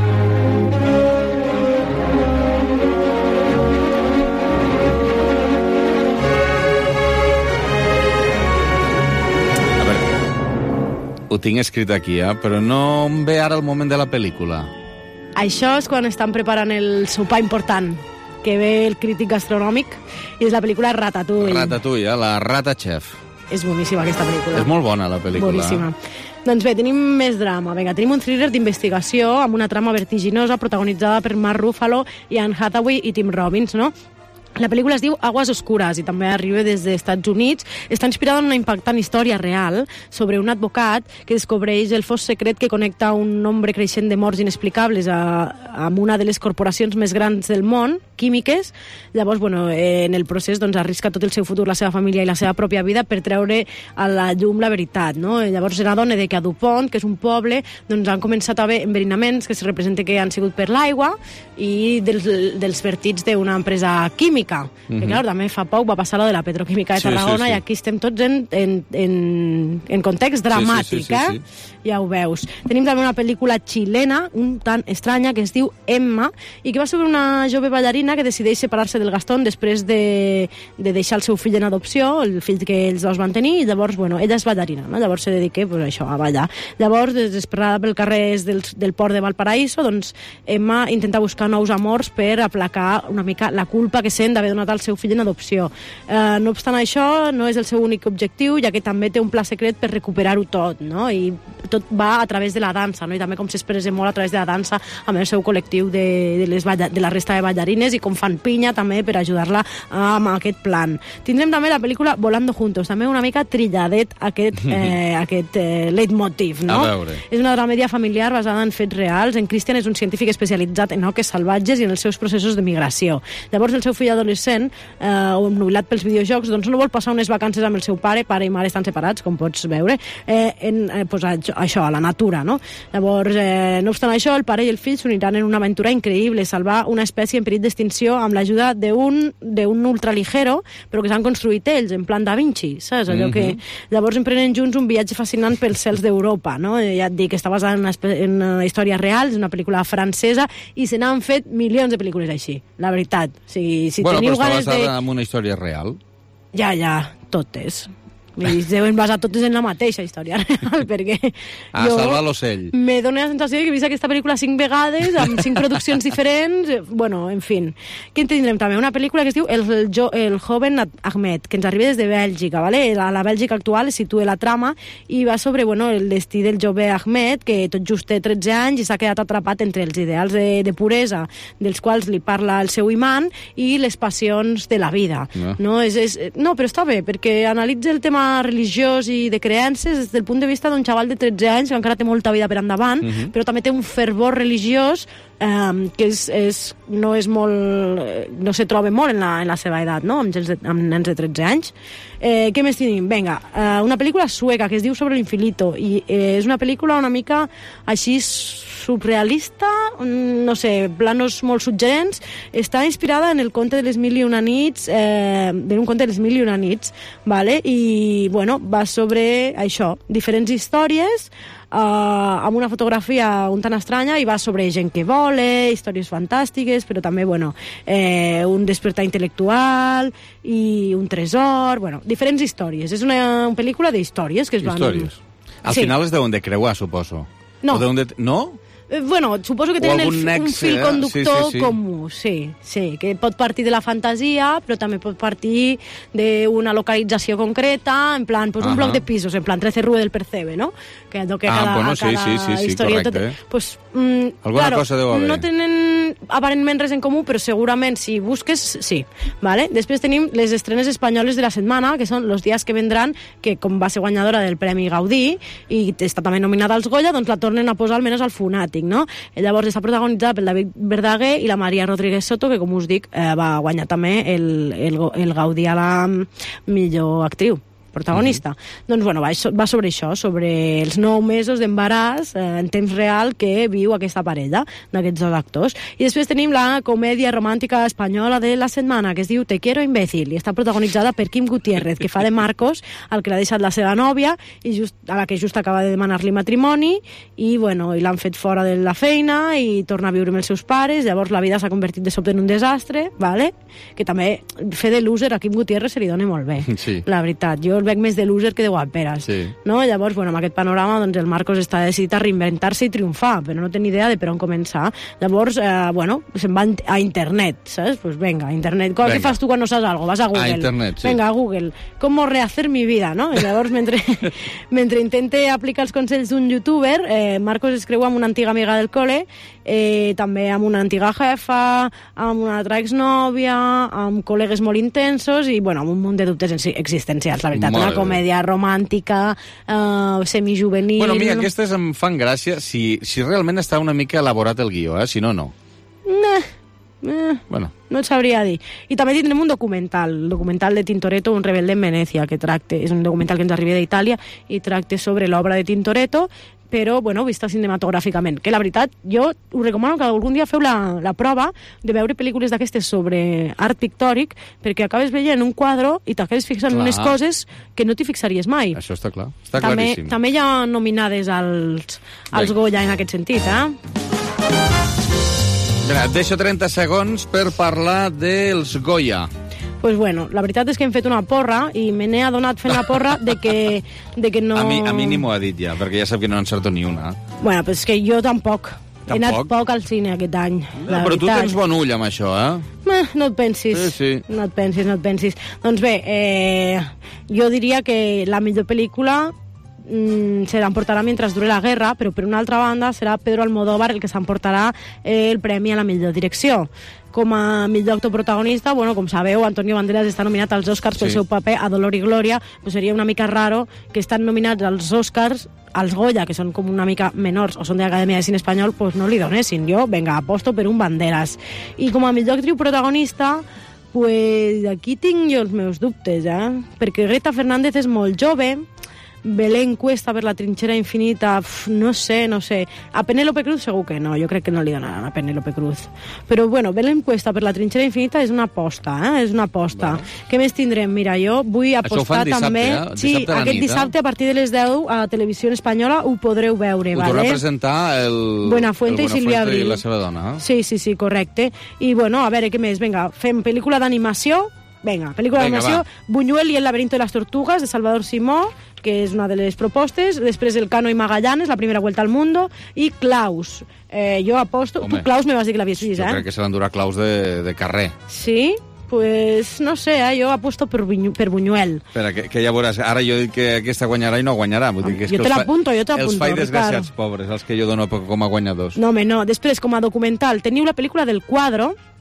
Ho tinc escrit aquí, eh? Però no em ve ara el moment de la pel·lícula. Això és quan estan preparant el sopar important, que ve el crític gastronòmic, i és la pel·lícula Ratatouille. Ratatouille, eh? La Rata Chef. És boníssima aquesta pel·lícula. És molt bona, la pel·lícula. Boníssima. Doncs bé, tenim més drama. Vinga, tenim un thriller d'investigació amb una trama vertiginosa protagonitzada per Mark Ruffalo i Anne Hathaway i Tim Robbins, no? La pel·lícula es diu Aguas Oscuras i també arriba des dels Estats Units. Està inspirada en una impactant història real sobre un advocat que descobreix el fos secret que connecta un nombre creixent de morts inexplicables a, amb una de les corporacions més grans del món, químiques. Llavors, bueno, en el procés doncs, arrisca tot el seu futur, la seva família i la seva pròpia vida per treure a la llum la veritat. No? Llavors, en adona de que a DuPont, que és un poble, doncs, han començat a haver enverinaments que se representa que han sigut per l'aigua i dels, dels vertits d'una empresa química. Mm-hmm. Que, clar, també fa poc va passar lo de la petroquímica de Sí, Tarragona sí, sí. i aquí estem tots en, en, en, en context dramàtic, Sí, sí, sí, sí, eh? Ja ho veus. Tenim també una pel·lícula xilena, un tant estranya, que es diu Emma, i que va sobre una jove ballarina que decideix separar-se del Gastón després de, de deixar el seu fill en adopció, el fill que ells dos van tenir, i llavors, bueno, ella és ballarina, no? Llavors se dedica, pues, això, a ballar. Llavors, desesperada pel carrer del, del port de Valparaíso, doncs Emma intenta buscar nous amors per aplacar una mica la culpa que sent d'haver donat el seu fill en adopció. Eh, no obstant això, no és el seu únic objectiu, ja que també té un pla secret per recuperar-ho tot, no? I tot va a través de la dansa, no? I també com s'expressa molt a través de la dansa amb el seu col·lectiu de, de, les balla, de la resta de ballarines i com fan pinya també per ajudar-la amb aquest plan. Tindrem també la pel·lícula Volando Juntos, també una mica trilladet aquest, eh, aquest eh, leitmotiv, no? A veure. És una dramèdia familiar basada en fets reals. En Christian és un científic especialitzat en oques salvatges i en els seus processos de migració. Llavors el seu fill adolescent, eh, obnubilat pels videojocs, doncs no vol passar unes vacances amb el seu pare, pare i mare estan separats, com pots veure, eh, en, eh, pues, això, a la natura, no? Llavors, eh, no obstant això, el pare i el fill s'uniran en una aventura increïble, salvar una espècie en perill d'extinció amb l'ajuda d'un d'un ultraligero, però que s'han construït ells, en plan Da Vinci, saps? Allò que... Llavors emprenen junts un viatge fascinant pels cels d'Europa, no? Ja et dic que està basada en una, en una història real, és una pel·lícula francesa, i se n'han fet milions de pel·lícules així, la veritat. O sigui, si Bueno, però teniu està ganes basada de... en una història real. Ja, ja, totes. I es deuen basar totes en la mateixa història real, perquè Ah, jo salvar l'ocell. me dóna la sensació que he vist aquesta pel·lícula cinc vegades, amb cinc produccions diferents, eh, bueno, en fin. Què en tindrem també? Una pel·lícula que es diu El, el, jo, el joven Ahmed, que ens arriba des de Bèlgica, ¿vale? La, la Bèlgica actual situa la trama i va sobre, bueno, el destí del jove Ahmed, que tot just té tretze anys i s'ha quedat atrapat entre els ideals de, de puresa, dels quals li parla el seu imant, i les passions de la vida. No. No, és, és, no però està bé, perquè analitza el tema tema religiós i de creences des del punt de vista d'un xaval de tretze anys que encara té molta vida per endavant, uh-huh. però també té un fervor religiós eh, que és, és, no és molt... no se troba molt en la, en la seva edat, no?, amb, gens de, amb nens de tretze anys. Eh, què més tenim? Vinga, eh, una pel·lícula sueca que es diu Sobre l'infinito, i eh, és una pel·lícula una mica així surrealista, no sé, planos molt suggerents. Està inspirada en el conte de les mil i una nits, eh, en un conte de les mil i una nits, vale? I, bueno, va sobre això, diferents històries, eh, amb una fotografia un tan estranya, i va sobre gent que vola, històries fantàstiques, però també, bueno, eh, un despertar intel·lectual i un tresor, bueno, diferents històries. És una, una pel·lícula d'històries que es van... Històries. Al sí. final és deuen de creuar, suposo. No. O de... No? Eh, bueno, suposo que tenen el, nexe, un fil conductor sí, sí, sí. comú, sí, sí, que pot partir de la fantasia, però també pot partir d'una localització concreta, en plan, pues, un uh-huh. bloc de pisos, en plan trece Rue del Percebe, ¿no? Que és el que ah, cada, bueno, cada sí, sí, sí, història... correcte. Tot, pues, mm, alguna claro, cosa deu haver. No tenen aparentment res en comú, però segurament si busques, sí. Vale? Després tenim les estrenes espanyoles de la setmana, que són Los días que vendrán, que com va ser guanyadora del Premi Gaudí i està també nominada als Goya, doncs la tornen a posar almenys al Funàtic, no? Llavors està protagonitzada pel David Verdaguer i la Maria Rodríguez Soto, que com us dic eh, va guanyar també el, el, el Gaudí a la millor actriu protagonista. Uh-huh. Doncs, bueno, va, va sobre això, sobre els nou mesos d'embaràs eh, en temps real que viu aquesta parella d'aquests dos actors. I després tenim la comèdia romàntica espanyola de la setmana, que es diu Te quiero imbécil, i està protagonitzada per Quim Gutiérrez, que fa de Marcos, el que l'ha deixat la seva nòvia, i just, a la que just acaba de demanar-li matrimoni, i, bueno, i l'han fet fora de la feina, i torna a viure amb els seus pares, llavors la vida s'ha convertit de sobte en un desastre, vale? Que també fer de loser a Quim Gutiérrez se li dona molt bé, sí. La veritat. Jo veig més de loser que de guaperes, sí. No? Llavors, bueno, amb aquest panorama, doncs el Marcos està decidit a reinventar-se i triomfar, però no té ni idea de per on començar. Llavors, eh, bueno, se'n va a internet, saps? Pues venga, a internet. Venga. Què fas tu quan no saps algo? Vas a Google. A internet, sí. Venga, a Google. ¿Cómo rehacer mi vida, no? I llavors, mentre, mentre intente aplicar els consells d'un youtuber, eh, Marcos es creu amb una antiga amiga del col·le, eh, també amb una antiga jefa, amb una altra exnòvia, amb col·legues molt intensos i, bueno, amb un munt de dubtes existencials, la veritat. Una comèdia romàntica, eh, semijuvenil... Bueno, mira, aquestes em fan gràcia si, si realment està una mica elaborat el guió, eh? Si no, no. Nah, eh, bueno. No et sabria dir. I també tindrem un documental, el documental de Tintoretto, Un rebelde en Venècia, que tracte, és un documental que ens arriba d'Itàlia i tracte sobre l'obra de Tintoretto, però, bueno, vista cinematogràficament. Que la veritat, jo us recomano que algun dia feu la, la prova de veure pel·lícules d'aquestes sobre art pictòric, perquè acabes veient un quadre i t'acabes fixant en unes coses que no t'hi fixaries mai. Això està clar, està també, claríssim. També hi ha nominades als, als Goya en aquest sentit, eh? Mira, et deixo trenta segons per parlar dels Goya. Pues bueno, la veritat és que hem fet una porra i me n'he adonat fent la porra de que, de que no... A mi, a mi ni m'ho ha dit ja, perquè ja sap que no encerto ni una. Bueno, pues que jo tampoc. Tampoc? He anat poc al cine aquest any, la Però veritat. tu tens bon ull amb això, eh? Eh, no et pensis. Sí, sí. No et pensis, no et pensis. Doncs bé, eh, jo diria que la millor pel·lícula mm, se l'emportarà Mientras dure la guerra, però per una altra banda serà Pedro Almodóvar el que s'emportarà eh, el premi a la millor direcció. Com a millor actor protagonista, bueno, com sabeu, Antonio Banderas està nominat als Oscars pel Sí. seu paper a Dolor i Glòria, pues seria una mica raro que estan nominats als Oscars, als Goya, que són com una mica menors, o són de l'Acadèmia de Cine Espanyol, pues no li donessin. Jo, venga, aposto per un Banderas. I com a millor actriu protagonista, pues aquí tinc jo els meus dubtes, eh? Perquè Greta Fernández és molt jove, Belén Cuesta per La trinxera infinita, uf, no sé, no sé. A Penélope Cruz segur que no, jo crec que no li donaran a Penélope Cruz. Però bueno, Belén Cuesta per La trinxera infinita és una aposta, eh? És una aposta. Bueno. Què més tindrem? Mira, jo vull apostar dissabte, també... eh? Sí, Dissabte a la aquest nit, dissabte eh? a partir de les deu a Televisió Espanyola ho podreu veure, Ho vale? torna a presentar el... Buenafuente el i Sílvia Buenafuente Abril. i la seva dona, eh? Sí, sí, sí, correcte. I bueno, a veure, què més? Vinga, fem pel·lícula d'animació. Vinga, pel·lícula Vinga, d'animació. va. Buñuel i el laberinto de las tortugas, de Salvador Simó, que és una de les propostes. Després el Cano i Magallanes, la primera vuelta al mundo. I Klaus. Eh, jo aposto... Home. Tu, Klaus, me vas dir que l'havies vist, Jo eh? crec que se l'endurà Claus de, de carrer. Sí? Pues no sé, eh? Jo aposto per, Buñu per Buñuel. Espera, que, que ja veuràs. Ara jo dic que aquesta guanyarà i no guanyarà. Vull dir que és Jo que te els fa- l'apunto, jo te l'apunto, Els fai desgraciats Ricard. pobres, els que jo dono com a guanyadors. No, home, no. Després, com a documental, teniu la pel·lícula del Quadro,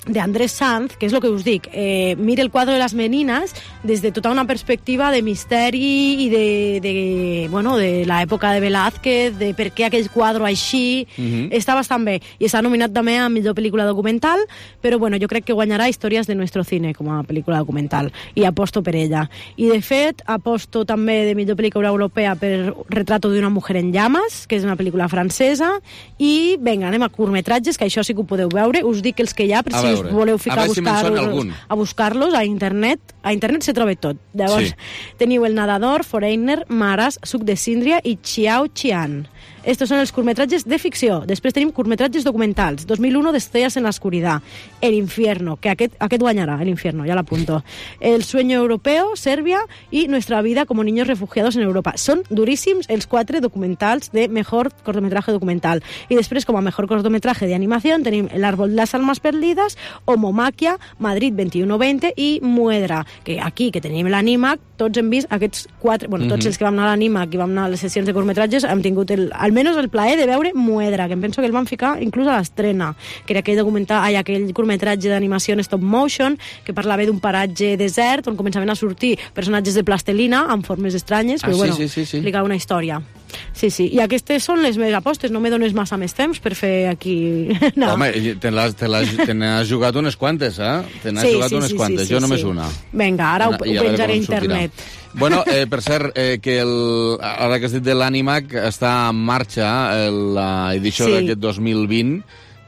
de Andrés Sanz, que és el que us dic, eh, mira el quadre de les menines des de tota una perspectiva de misteri i de, de, bueno, de l'època de Velázquez, de per què aquell quadre així, uh-huh. Està bastant bé. I està nominat també a millor pel·lícula documental, però bueno, jo crec que guanyarà Històries de Nuestro Cine com a pel·lícula documental, i aposto per ella. I de fet, aposto també de millor pel·lícula europea per Retrato d'una mujer en llamas, que és una pel·lícula francesa, i vinga, anem a curtmetratges, que això sí que ho podeu veure, us dic els que hi ha, per si us voleu ficar a, a buscar-los a buscar-los a internet. A internet se troba tot. Llavors, sí. Teniu El Nadador, Foreigner, Maras, Suc de Síndria i Xiao Qian. Estos són els curtmetratges de ficció. Després tenim curtmetratges documentals. dos mil uno, Destellas en la oscuridad. El Infierno, que aquest, aquest guanyarà, El Infierno, ja l'apunto. El Sueño Europeo, Sèrbia, i Nuestra vida como niños refugiados en Europa. Són duríssims els quatre documentals de mejor cortometraje documental. I després, com a mejor cortometraje de animació, tenim El árbol de las almas perdidas, Homomaquia, Madrid veintiuno veinte i Muedra, que aquí, que tenim l'Animac, tots hem vist aquests quatre... Bueno, tots mm-hmm. els que vam anar a l'Animac i vam anar a les sessions de curtmetratges hem tingut el, almenys el plaer de veure Muedra, que em penso que el van ficar inclús a l'estrena, que era aquell documental, ai, aquell curtmetratge d'animació en stop motion, que parlava d'un paratge desert on començaven a sortir personatges de plastelina amb formes estranyes, però ah, sí, bueno, sí, sí, sí. explicava una història. Sí, sí, i aquestes són les meves apostes, no me dones massa més temps per fer aquí... No. Home, te n'has te te n'has jugat unes quantes, eh? Te n'has sí, jugat sí, unes sí, quantes, sí, jo sí, només sí. una. Vinga, ara ho, ho penjaré a internet. Sortirà. Bueno, eh, per cert, eh, que el, ara que has dit de l'Animac, està en marxa l'edició sí. d'aquest dos mil vint,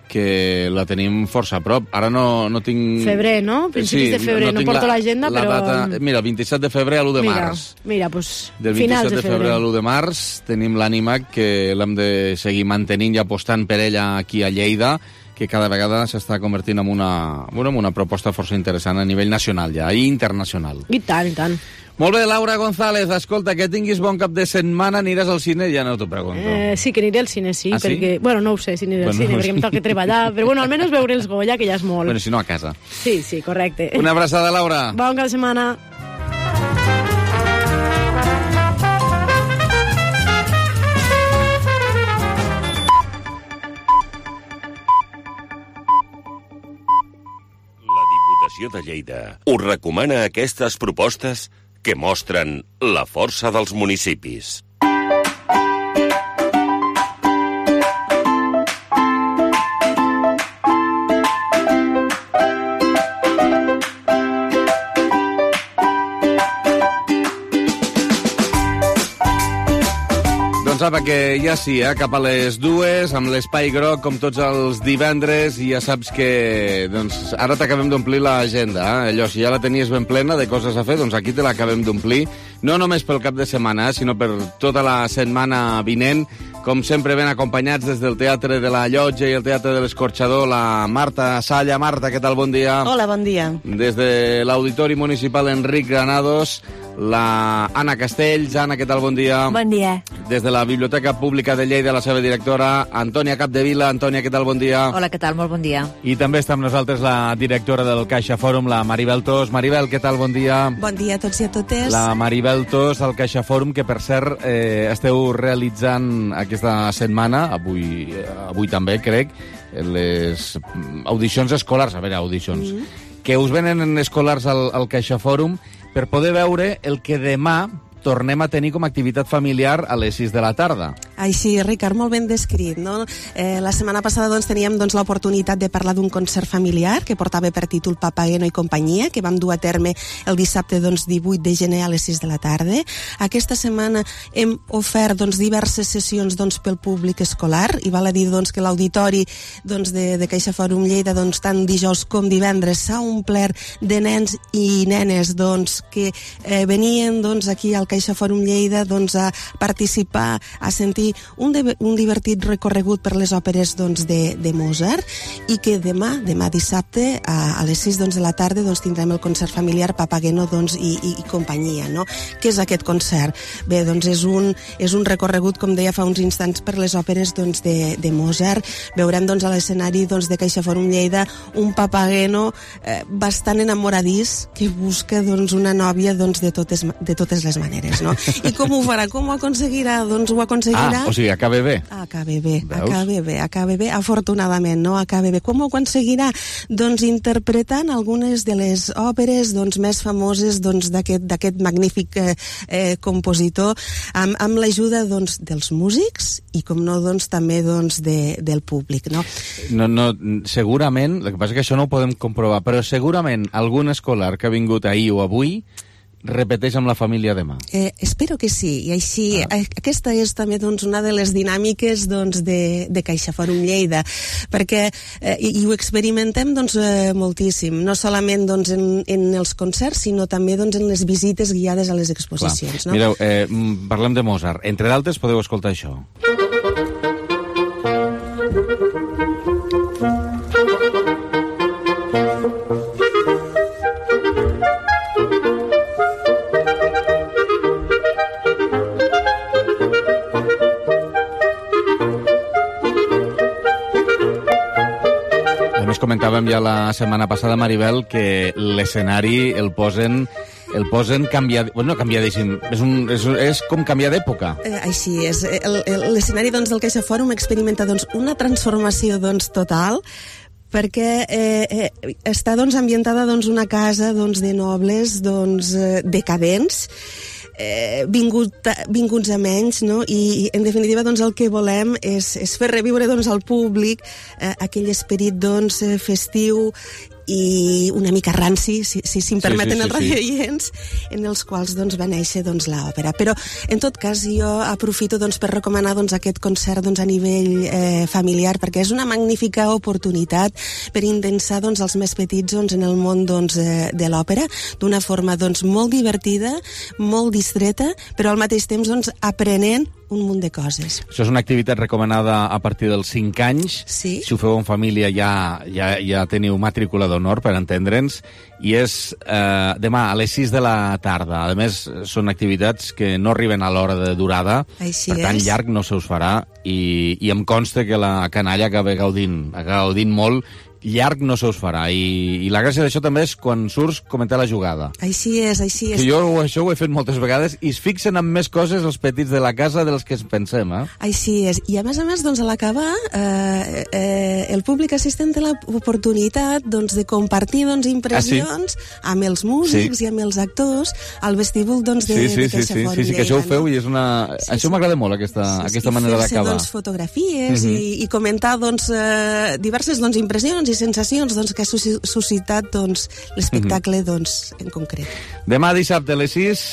que la tenim força a prop. Ara no, no tinc... Febrer, no? Principis sí, de febrer, no, no porto l'agenda, la però... Data... Mira, el vint-i-set de febrer a l'u de mira, març. Mira, doncs, Del finals de vint-i-set de febrer a l'u de març tenim l'Animac, que l'hem de seguir mantenint i apostant per ella aquí a Lleida, que cada vegada s'està convertint en una, bueno, en una proposta força interessant a nivell nacional ja, i internacional. I tant, i tant. Molt bé, Laura González, escolta, que tinguis bon cap de setmana, aniràs al cine? Ja no t'ho pregunto. Eh, sí, que aniré al cine, sí, ah, perquè... Sí? Bueno, no ho sé si aniré al bueno, cine, no perquè em toca treballar, però bueno, almenys veure els Goya, que ja és molt. Bueno, si no, a casa. Sí, sí, correcte. Una abraçada, Laura. Bon cap de setmana. De Lleida us recomana aquestes propostes que mostren la força dels municipis. Doncs apa, que ja sí, eh? Cap a les dues, amb l'Espai Groc, com tots els divendres, i ja saps que doncs, ara t'acabem d'omplir l'agenda. Eh? Allò, si ja la tenies ben plena de coses a fer, doncs aquí te l'acabem d'omplir. No només pel cap de setmana, eh? sinó per tota la setmana vinent, com sempre ben acompanyats des del Teatre de la Llotja i el Teatre de l'Escorxador, la Marta Salla. Marta, què tal? Bon dia. Hola, bon dia. Des de l'Auditori Municipal Enric Granados, la Anna Castells. Anna, què tal? Bon dia. Bon dia. Des de la Biblioteca Pública de Lleida, la seva directora, Antònia Capdevila. Antònia, què tal? Bon dia. Hola, què tal? Molt bon dia. I també està amb nosaltres la directora del Caixa Fòrum, la Maribel Tos. Maribel, què tal? Bon dia. Bon dia a tots i a totes. La Maribel Tos, del Caixa Fòrum, que per cert eh, esteu realitzant aquesta setmana, avui, avui també, crec, les audicions escolars, a veure, audicions, mm-hmm. que us venen escolars al, al Caixa Fòrum per poder veure el que demà tornem a tenir com a activitat familiar a les sis de la tarda. Així, Ricard, molt ben descrit, no? Eh, la setmana passada doncs, teníem doncs, l'oportunitat de parlar d'un concert familiar que portava per títol Papageno i companyia, que vam dur a terme el dissabte doncs, divuit de gener a les sis de la tarda. Aquesta setmana hem ofert doncs, diverses sessions doncs, pel públic escolar, i val a dir doncs, que l'auditori doncs, de, de Caixa Fòrum Lleida, doncs, tant dijous com divendres, s'ha omplert de nens i nenes doncs, que eh, venien doncs, aquí al Caixa Fòrum Lleida doncs, a participar, a sentir un, de, un divertit recorregut per les òperes doncs, de, de Mozart, i que demà, demà dissabte, a, a les sis doncs, de la tarda doncs, tindrem el concert familiar Papageno doncs, i, i, i companyia. No? Què és aquest concert? Bé, doncs és un, és un recorregut, com deia fa uns instants, per les òperes doncs, de, de Mozart. Veurem doncs, a l'escenari doncs, de Caixa Fòrum Lleida un Papageno eh, bastant enamoradís que busca doncs, una nòvia doncs, de, totes, de totes les maneres. No? I com ho farà? Com ho aconseguirà? Doncs ho aconseguirà Ah, o sigui, acaba bé. Acaba bé, acaba bé, acaba bé, afortunadament, no? Acaba bé. Com ho aconseguirà? Doncs interpretant algunes de les òperes doncs, més famoses doncs, d'aquest magnífic eh, eh, compositor, amb, amb l'ajuda doncs, dels músics i, com no, doncs, també doncs, de, del públic, no? No, no, segurament, el que passa és que això no ho podem comprovar, però segurament algun escolar que ha vingut ahir o avui repeteix amb la família demà. Eh, espero que sí, i així ah. aquesta és també doncs, una de les dinàmiques doncs, de, de CaixaForum Lleida, perquè eh, i, i ho experimentem doncs, eh, moltíssim, no solament doncs, en, en els concerts, sinó també doncs, en les visites guiades a les exposicions. No? Mireu, eh, parlem de Mozart. Entre d'altres podeu escoltar això. Comentàvem ja la setmana passada, Maribel, que l'escenari el posen el posen canviat... Bueno, canviadíssim. És, un, és, és com canviar d'època. Eh, així és. L'escenari doncs, del CaixaForum experimenta doncs, una transformació doncs, total, perquè eh, eh, està doncs, ambientada doncs, una casa doncs, de nobles doncs, eh, decadents, Eh, vingut, vinguts a menys, no? I, i en definitiva doncs, el que volem és, és fer reviure doncs, al públic eh, aquell esperit doncs, festiu i una mica ranci, si, si, si em permeten sí, sí, sí, els radioients, sí. en els quals doncs, va néixer doncs, l'òpera. Però, en tot cas, jo aprofito doncs, per recomanar doncs, aquest concert doncs, a nivell eh, familiar, perquè és una magnífica oportunitat per intensar doncs, els més petits doncs, en el món doncs, eh, de l'òpera, d'una forma doncs, molt divertida, molt distreta, però al mateix temps doncs, aprenent un munt de coses. Això és una activitat recomanada a partir dels cinc anys. Sí. Si ho feu en família ja, ja, ja teniu matrícula d'honor, per entendre'ns, i és eh, demà a les sis de la tarda. A més, són activitats que no arriben a l'hora de durada, Així per tant, és. llarg no se us farà, i, i em consta que la canalla acaba gaudint, acaba gaudint molt, llarg no se us farà, i, i la gràcia d'això també és quan surts comentar la jugada. Així és, així és. Que jo això ho he fet moltes vegades i es fixen en més coses els petits de la casa dels que ens pensem, eh? Així és. I a més a més, doncs, a l'acabar, eh, eh, el públic assistent té l'oportunitat doncs, de compartir doncs, impressions ah, sí? amb els músics sí. i amb els actors al vestíbul doncs, de, sí, sí, de CaixaForum. Sí, sí, sí, que això ho feu i és una... Sí, això sí. m'agrada molt, aquesta, sí, sí, aquesta manera d'acabar. Doncs, fotografies mm -hmm. i, i comentar doncs, eh, diverses doncs, impressions i sensacions doncs, que ha suscitat doncs, l'espectacle mm-hmm. doncs, en concret. Demà dissabte a les sis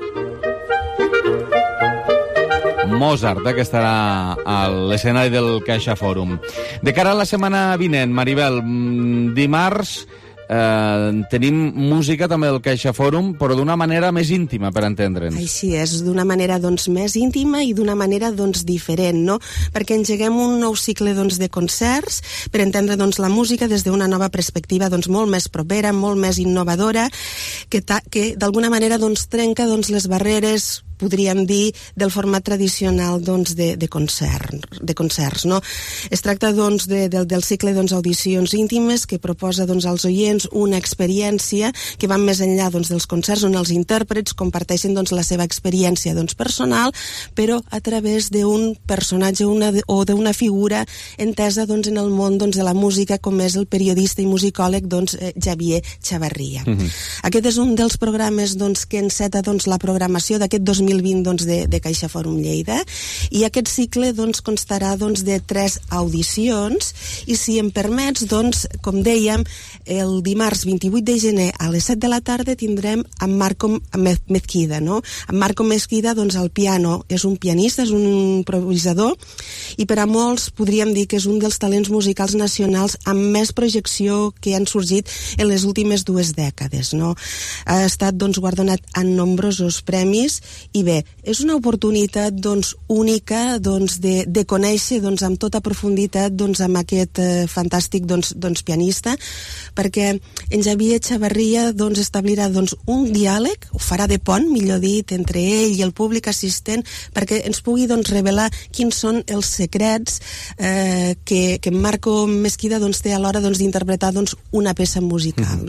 Mozart, eh, que estarà a l'escenari del CaixaForum. De cara a la setmana vinent, Maribel, dimarts eh, tenim música també del CaixaForum, però d'una manera més íntima, per entendre'ns. Així és, d'una manera doncs, més íntima i d'una manera doncs, diferent, no? Perquè engeguem un nou cicle doncs, de concerts per entendre doncs, la música des d'una nova perspectiva doncs, molt més propera, molt més innovadora, que, que d'alguna manera doncs, trenca doncs, les barreres podríem dir, del format tradicional doncs, de, de, concert, de concerts. No? Es tracta doncs, de, de, del cicle doncs, audicions íntimes que proposa doncs, als oients una experiència que va més enllà doncs, dels concerts on els intèrprets comparteixen doncs, la seva experiència doncs, personal, però a través d'un personatge una, o d'una figura entesa doncs, en el món doncs, de la música, com és el periodista i musicòleg doncs, eh, Xavier Chavarria. Mm-hmm. Aquest és un dels programes doncs, que enceta doncs, la programació d'aquest dos mil vint doncs, de, de CaixaForum Lleida, i aquest cicle doncs, constarà doncs, de tres audicions, i si em permets, doncs, com dèiem, el dimarts vint-i-vuit de gener a les set de la tarda tindrem en Marco Mezquida, no? En Marco Mezquida, doncs, al piano, és un pianista, és un improvisador, i per a molts podríem dir que és un dels talents musicals nacionals amb més projecció que han sorgit en les últimes dues dècades, no? Ha estat doncs, guardonat en nombrosos premis, i bé, és una oportunitat doncs, única doncs, de, de conèixer doncs, amb tota profunditat doncs, amb aquest eh, fantàstic doncs, doncs, pianista, perquè en Xavier Chavarria doncs, establirà doncs, un diàleg, ho farà de pont, millor dit, entre ell i el públic assistent, perquè ens pugui doncs, revelar quins són els secrets eh, que, que Marco Mezquida doncs, té a l'hora doncs, d'interpretar doncs, una peça musical, no?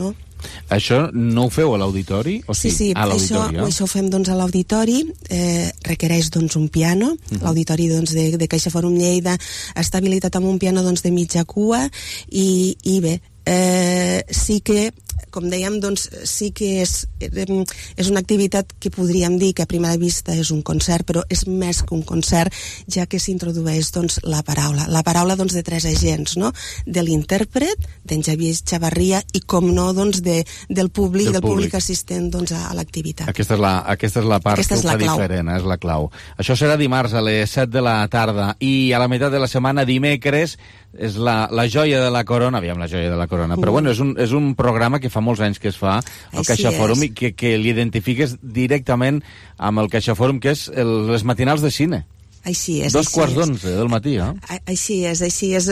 Això no ho feu a l'auditori? O sí, sí, a això, eh? això ho fem doncs, a l'auditori, eh, requereix doncs, un piano, uh-huh. L'auditori doncs, de, de Caixa Fòrum Lleida està habilitat amb un piano doncs, de mitja cua i, i bé, eh, sí que com dèiem, doncs, sí que és, és una activitat que podríem dir que a primera vista és un concert, però és més que un concert, ja que s'introdueix doncs, la paraula. La paraula doncs, de tres agents, no? De l'intèrpret, d'en Xavier Xavarria, i, com no, doncs, de, del públic, del, del públic. públic assistent doncs, a, a l'activitat. Aquesta és la, aquesta és la part aquesta que ho fa diferent, és la clau. Això serà dimarts a les set de la tarda, i a la meitat de la setmana, dimecres, és la, la joia de la corona, aviam la joia de la corona, però bueno, és un, és un programa que fa molts anys que es fa al Caixa Fòrum i que, que l'identifiques directament amb el Caixa Fòrum, que és el, les matinals de cine. Així és. Dos quarts d'onze del matí, eh? Així és, així és.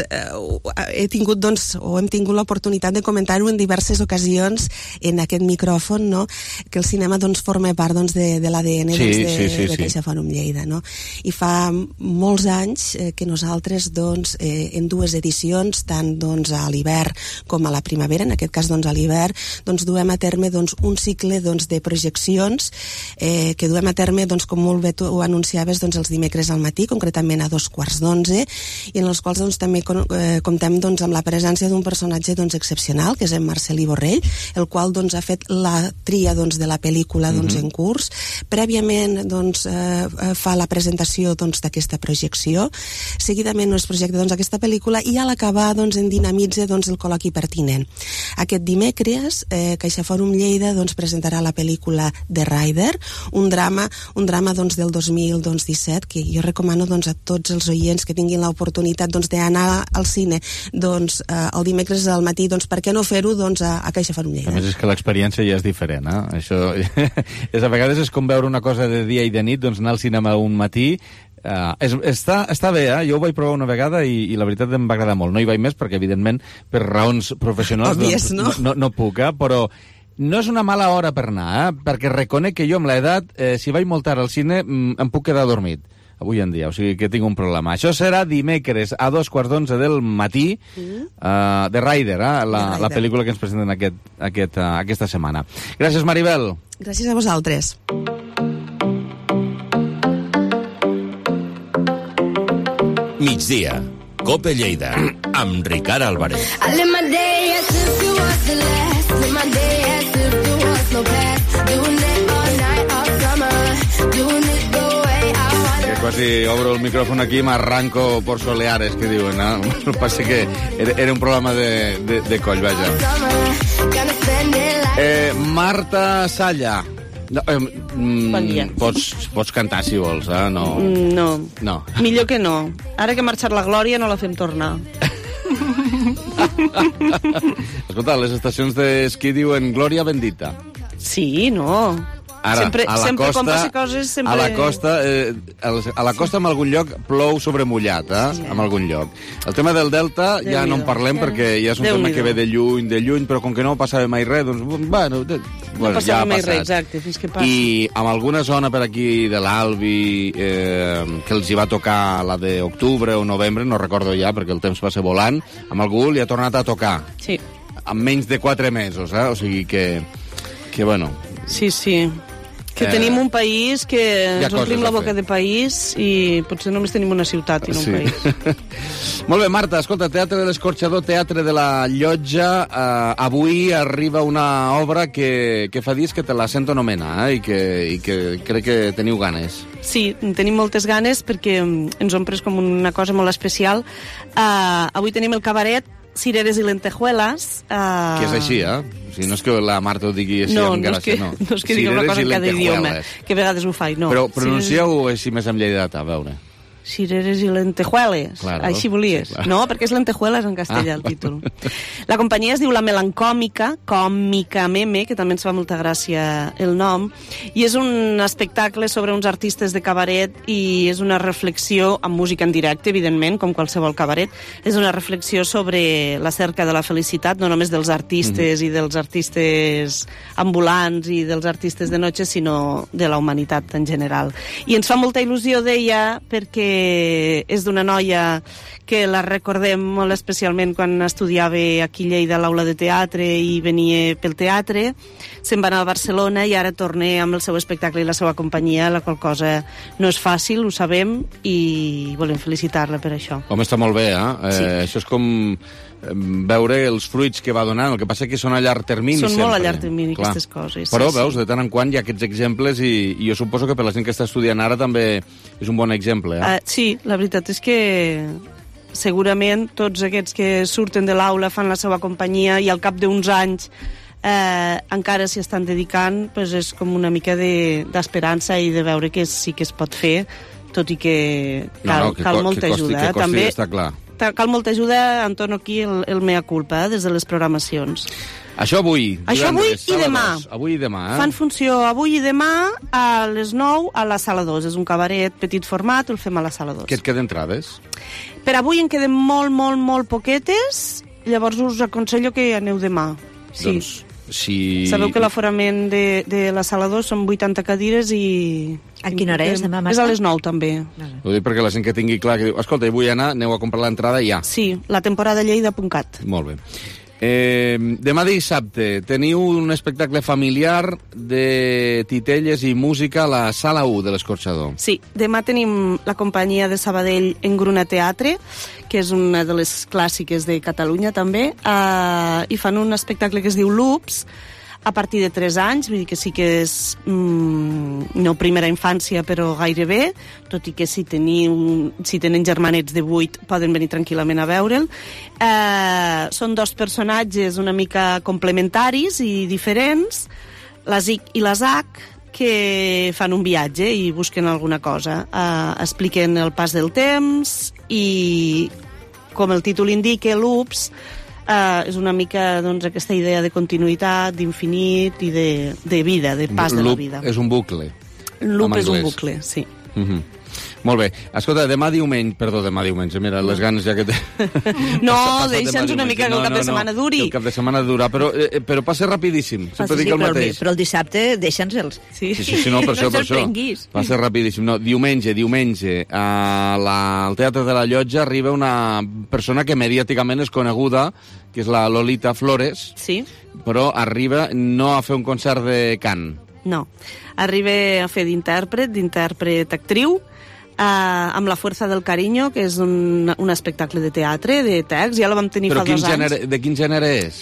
He tingut, doncs, o hem tingut l'oportunitat de comentar-ho en diverses ocasions en aquest micròfon, no?, que el cinema, doncs, forma part, doncs, de, de l'A D N sí, doncs, de, sí, sí, de Caixa sí. Fòrum Lleida, no? I fa molts anys eh, que nosaltres, doncs, eh, en dues edicions, tant, doncs, a l'hivern com a la primavera, en aquest cas, doncs, a l'hivern, doncs, duem a terme, doncs, un cicle, doncs, de projeccions eh, que duem a terme, doncs, com molt bé tu ho anunciaves, doncs, els dimecres al matí, concretament a dos quarts d'onze, i en els quals doncs, també eh, comptem doncs, amb la presència d'un personatge doncs, excepcional, que és en Marcelí Borrell, el qual doncs, ha fet la tria doncs, de la pel·lícula doncs, mm-hmm. en curs. Prèviament doncs, eh, fa la presentació doncs, d'aquesta projecció, seguidament es projecta doncs, aquesta pel·lícula i a l'acabar doncs, en dinamitza doncs, el col·loqui pertinent. Aquest dimecres, eh, Caixa Fòrum Lleida doncs, presentarà la pel·lícula The Rider, un drama, un drama doncs, del dos mil disset, que jo recomano doncs, a tots els oients que tinguin l'oportunitat doncs, d'anar al cine doncs, eh, el dimecres al matí, doncs, per què no fer-ho doncs, a, a Caixa Fòrum Lleida? A més és que l'experiència ja és diferent, eh? Això és, a vegades és com veure una cosa de dia i de nit, doncs anar al cinema un matí. Uh, és, està, està bé, eh? Jo ho vaig provar una vegada i, i la veritat em va agradar molt. No hi vaig més perquè, evidentment, per raons professionals Òbvies, doncs, no? no, no puc, eh? Però no és una mala hora per anar, eh? Perquè reconec que jo amb l'edat, eh, si vaig molt tard al cine, em puc quedar dormit avui en dia, o sigui que tinc un problema. Això serà dimecres a dos quarts d'onze del matí, mm. uh, The Rider, eh? la, Rider, la pel·lícula que ens presenten aquest, aquest, uh, aquesta setmana. Gràcies, Maribel. Gràcies a vosaltres. Migdia, Cope Lleida, amb Ricard Álvarez. Quasi obro el micròfon aquí i m'arranco por soleares, que diuen, no? El que passa que era, era un programa de, de, de coll, vaja. Eh, Marta Salla. No, eh, mm, bon dia. Pots, pots cantar, si vols, eh? No. No. No. Millor que no. Ara que ha marxat la Glòria no la fem tornar. Escolta, les estacions d'esquí diuen Glòria bendita. Sí, no. Ara, sempre, a la sempre costa, quan passi coses, sempre... a la costa, eh, a la costa en algun lloc plou sobre mullat, eh? Sí. En algun lloc. El tema del delta Déu ja no en parlem, ja. Perquè ja és un Déu tema que ve de lluny, de lluny, però com que no passava mai res, doncs, bueno... De, no bueno, passava ja mai res, exacte, fins que passi. I amb alguna zona per aquí de l'Albi, eh, que els hi va tocar la d'octubre o novembre, no recordo ja, perquè el temps va ser volant, amb algú li ha tornat a tocar. Sí. En menys de quatre mesos, eh? O sigui que, que bueno... Sí, sí. Que eh, tenim un país que ens omplim la boca de país i potser només tenim una ciutat i no un sí. país. Molt bé, Marta, escolta, Teatre de l'Escorxador, Teatre de la Llotja, eh, avui arriba una obra que, que fa dies que te la sento nomenar, eh, i, que, i que crec que teniu ganes. Sí, tenim moltes ganes perquè ens ompres com una cosa molt especial. Uh, avui tenim el cabaret Cireres i lentejuelas. Uh... Que és així, eh? O sigui, no és que la Marta ho digui així no, amb gràcia, no. No és que digui una cosa en cada idioma, que a vegades ho faig, no. Però pronuncieu-ho així més amb lleidatà, a veure. Cireres i lentejueles, claro, així volies. Sí, no, perquè és lentejueles en castellà, ah. el títol. La companyia es diu La Melancòmica, còmica meme, que també ens fa molta gràcia el nom, i és un espectacle sobre uns artistes de cabaret i és una reflexió, amb música en directe, evidentment, com qualsevol cabaret, és una reflexió sobre la cerca de la felicitat, no només dels artistes mm. i dels artistes ambulants i dels artistes de noche, sinó de la humanitat en general. I ens fa molta il·lusió, deia, perquè que és d'una noia que la recordem molt especialment quan estudiava aquí a Lleida a l'aula de teatre i venia pel teatre. Se'n va anar a Barcelona i ara torna amb el seu espectacle i la seva companyia, la qual cosa no és fàcil, ho sabem, i volem felicitar-la per això. Home, està molt bé, eh? Sí. eh això és com veure els fruits que va donant. El que passa és que són a llarg termini Són sempre. molt a llarg termini, Clar. aquestes coses. Però, sí, veus, sí. de tant en quant hi ha aquests exemples i, i jo suposo que per la gent que està estudiant ara també és un bon exemple, eh? Uh, sí, la veritat és que segurament tots aquests que surten de l'aula fan la seva companyia i al cap d'uns anys eh, encara s'hi estan dedicant, pues és com una mica d'esperança de, i de veure que sí que es pot fer, tot i que cal, no, no, que cal co molta que costi, ajuda. Que eh? costi, També està clar. cal molta ajuda, en torno aquí el, el mea culpa, eh? Des de les programacions. Això avui, Això avui divendres, i sala demà. dos. Avui i demà, eh? Fan funció avui i demà a les nou a la sala dos. És un cabaret petit format, el fem a la sala dos. Què et queda entrades? Per avui en queden molt, molt, molt poquetes, llavors us aconsello que aneu demà. Sí. Doncs, si... Sabeu que l'aforament de, de la sala dos són vuitanta cadires i... A quina hora és demà, Marta? És a les nou, també. Ho dic perquè la gent que tingui clar que diu, escolta, vull anar, aneu a comprar l'entrada ja. Sí, la temporada lleida punt cat. Molt bé. Eh, demà dissabte teniu un espectacle familiar de titelles i música a la Sala u de l'Escorxador. Sí, demà tenim la companyia de Sabadell Engruna Teatre, que és una de les clàssiques de Catalunya també, eh, i fan un espectacle que es diu Loops, a partir de tres anys, vull dir que sí que és mm, no primera infància, però gairebé, tot i que si, teniu, si tenen germanets de vuit poden venir tranquil·lament a veure'l. Eh, són dos personatges una mica complementaris i diferents, la Zic i la Zac, que fan un viatge i busquen alguna cosa. Eh, expliquen el pas del temps i, com el títol indica, Loops, Uh, és una mica doncs, aquesta idea de continuïtat, d'infinit i de, de vida, de pas de la vida. Loop és un bucle. Loop és un bucle, sí. Mm-hmm. Molt bé. Escolta, demà diumenge... Perdó, demà diumenge, mira, les ganes ja que té... No, deixa'ns una mica que el cap de setmana duri. El cap de setmana dura, però, eh, però passa rapidíssim. Sempre sí, dic el però, mateix. però el dissabte deixa'ns-els. Sí, sí, sí, sí, no, per això, per això. Passa rapidíssim. No, diumenge, diumenge, a la, al Teatre de la Llotja arriba una persona que mediàticament és coneguda, que és la Lolita Flores, sí. Però arriba no a fer un concert de cant. No, arriba a fer d'intèrpret, d'intèrpret-actriu, Uh, amb La fuerza del cariño, que és un, un espectacle de teatre, de text, ja la vam tenir Però fa dos gènere, anys. de quin gènere és?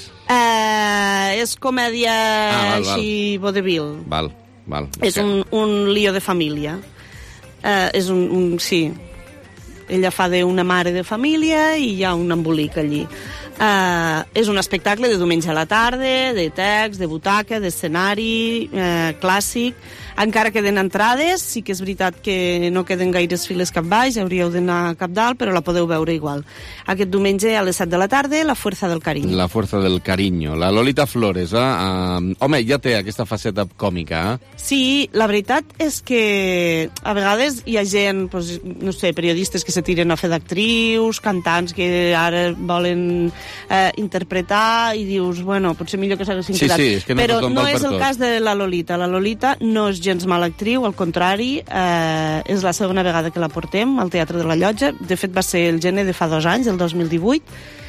Uh, és comèdia ah, val, val. així vodevil. Val, val. És un, un lío de família. Uh, és un, un... Sí. Ella fa d'una mare de família i hi ha un embolic allí. Uh, és un espectacle de diumenge a la tarda, de text, de butaca, d'escenari, uh, clàssic. Encara queden entrades, sí que és veritat que no queden gaires files cap baix, hauríeu d'anar cap dalt, però la podeu veure igual. Aquest diumenge a les set de la tarda, La fuerza del cariño. La fuerza del cariño. La Lolita Flores, eh? Uh, home, ja té aquesta faceta còmica, eh? Sí, la veritat és que a vegades hi ha gent, doncs, no sé, periodistes que se tiren a fer d'actrius, cantants que ara volen eh, interpretar i dius, bueno, potser millor que s'haguessin sí, quedat. Sí, és que no però no és el tot. cas de la Lolita. La Lolita no és gens mala actriu, al contrari, eh, és la segona vegada que la portem al Teatre de la Llotja. De fet, va ser el gener de fa dos anys, el dos mil divuit,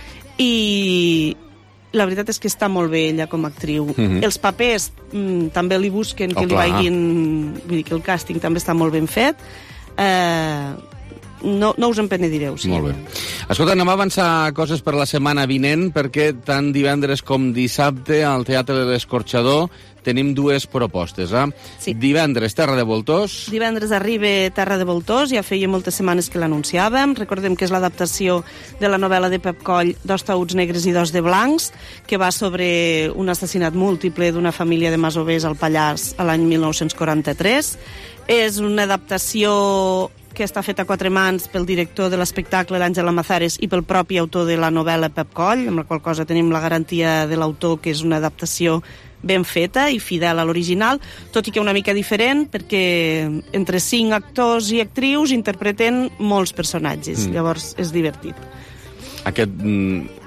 i la veritat és que està molt bé ella com a actriu. Mm-hmm. Els papers mm, també li busquen que oh, li clar. vagin... Vull dir que el càsting també està molt ben fet. Eh, no, no us en penedireu. Sí. Molt bé. Escolta, anem a avançar coses per la setmana vinent, perquè tant divendres com dissabte al Teatre de l'Escorxador tenim dues propostes. Eh? Sí. Divendres, Terra de Voltors. Divendres arriba Terra de Voltors, ja feia moltes setmanes que l'anunciàvem. Recordem que és l'adaptació de la novel·la de Pep Coll, Dos taüts negres i dos de blancs, que va sobre un assassinat múltiple d'una família de masovers al Pallars a l'any mil nou-cents quaranta-tres. És una adaptació que està feta a quatre mans pel director de l'espectacle, l'Àngel Amazares, i pel propi autor de la novel·la, Pep Coll, amb la qual cosa tenim la garantia de l'autor que és una adaptació ben feta i fidel a l'original, tot i que una mica diferent, perquè entre cinc actors i actrius interpreten molts personatges, mm. llavors és divertit. Aquest,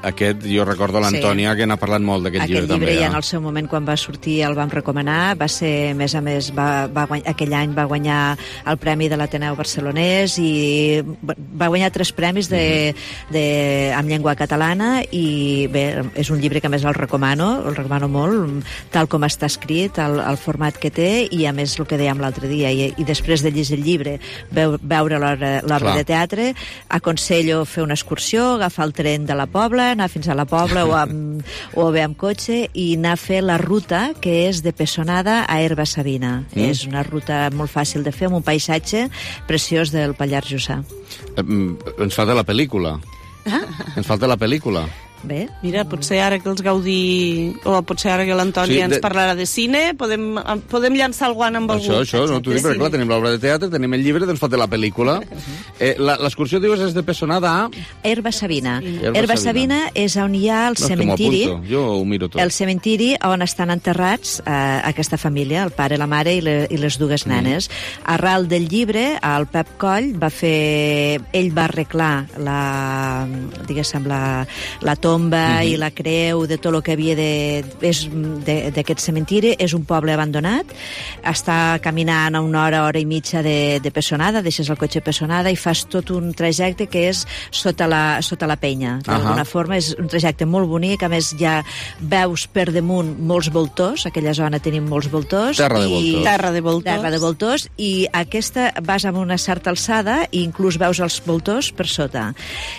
aquest, jo recordo l'Antònia, sí, que n'ha parlat molt d'aquest llibre, també. Aquest llibre ja ja en el seu moment, quan va sortir, el vam recomanar. Va ser, a més a més, va, va guanyar, aquell any va guanyar el Premi de l'Ateneu Barcelonès i va guanyar tres premis de, de, en llengua catalana i bé, és un llibre que a més el recomano, el recomano molt, tal com està escrit, el, el format que té i a més el que dèiem l'altre dia i, i després de llegir el llibre veu, veure l'obra de teatre, aconsello fer una excursió, agafar el tren de la Pobla, anar fins a la Pobla o, amb, o bé amb cotxe i anar a fer la ruta que és de Pessonada a Herba-Savina. Mm. És una ruta molt fàcil de fer amb un paisatge preciós del Pallars Jussà. Eh, ens falta la pel·lícula. Ah. Ens falta la pel·lícula. Bé. Mira, potser ara que els Gaudí o potser ara que l'Antònia sí, de... ens parlarà de cine, podem, podem llançar el guant amb algú. Això, això, no t'ho dic, perquè clar, tenim l'obra de teatre, tenim el llibre, doncs falta la pel·lícula. Eh, l'excursió, dius, és de Pessonada a... Herba-Savina. Herba-Savina és on hi ha el no, cementiri. Jo ho miro tot. El cementiri on estan enterrats eh, aquesta família, el pare, la mare i, le, i les dues nenes. Mm. Arral del llibre, el Pep Coll va fer... Ell va arreglar la, diguéssim, la, la tomba mm-hmm. i la creu de tot el que havia de, és d'aquest cementiri. És un poble abandonat, està caminant a una hora, hora i mitja de, de Pessonada, deixes el cotxe a Pessonada i fas tot un trajecte que és sota la, sota la penya. D'alguna uh-huh. forma és un trajecte molt bonic, a més ja veus per damunt molts voltors, aquella zona tenim molts voltors. Terra de voltors. I... Terra de voltors. Terra de voltors, i aquesta vas amb una certa alçada i inclús veus els voltors per sota.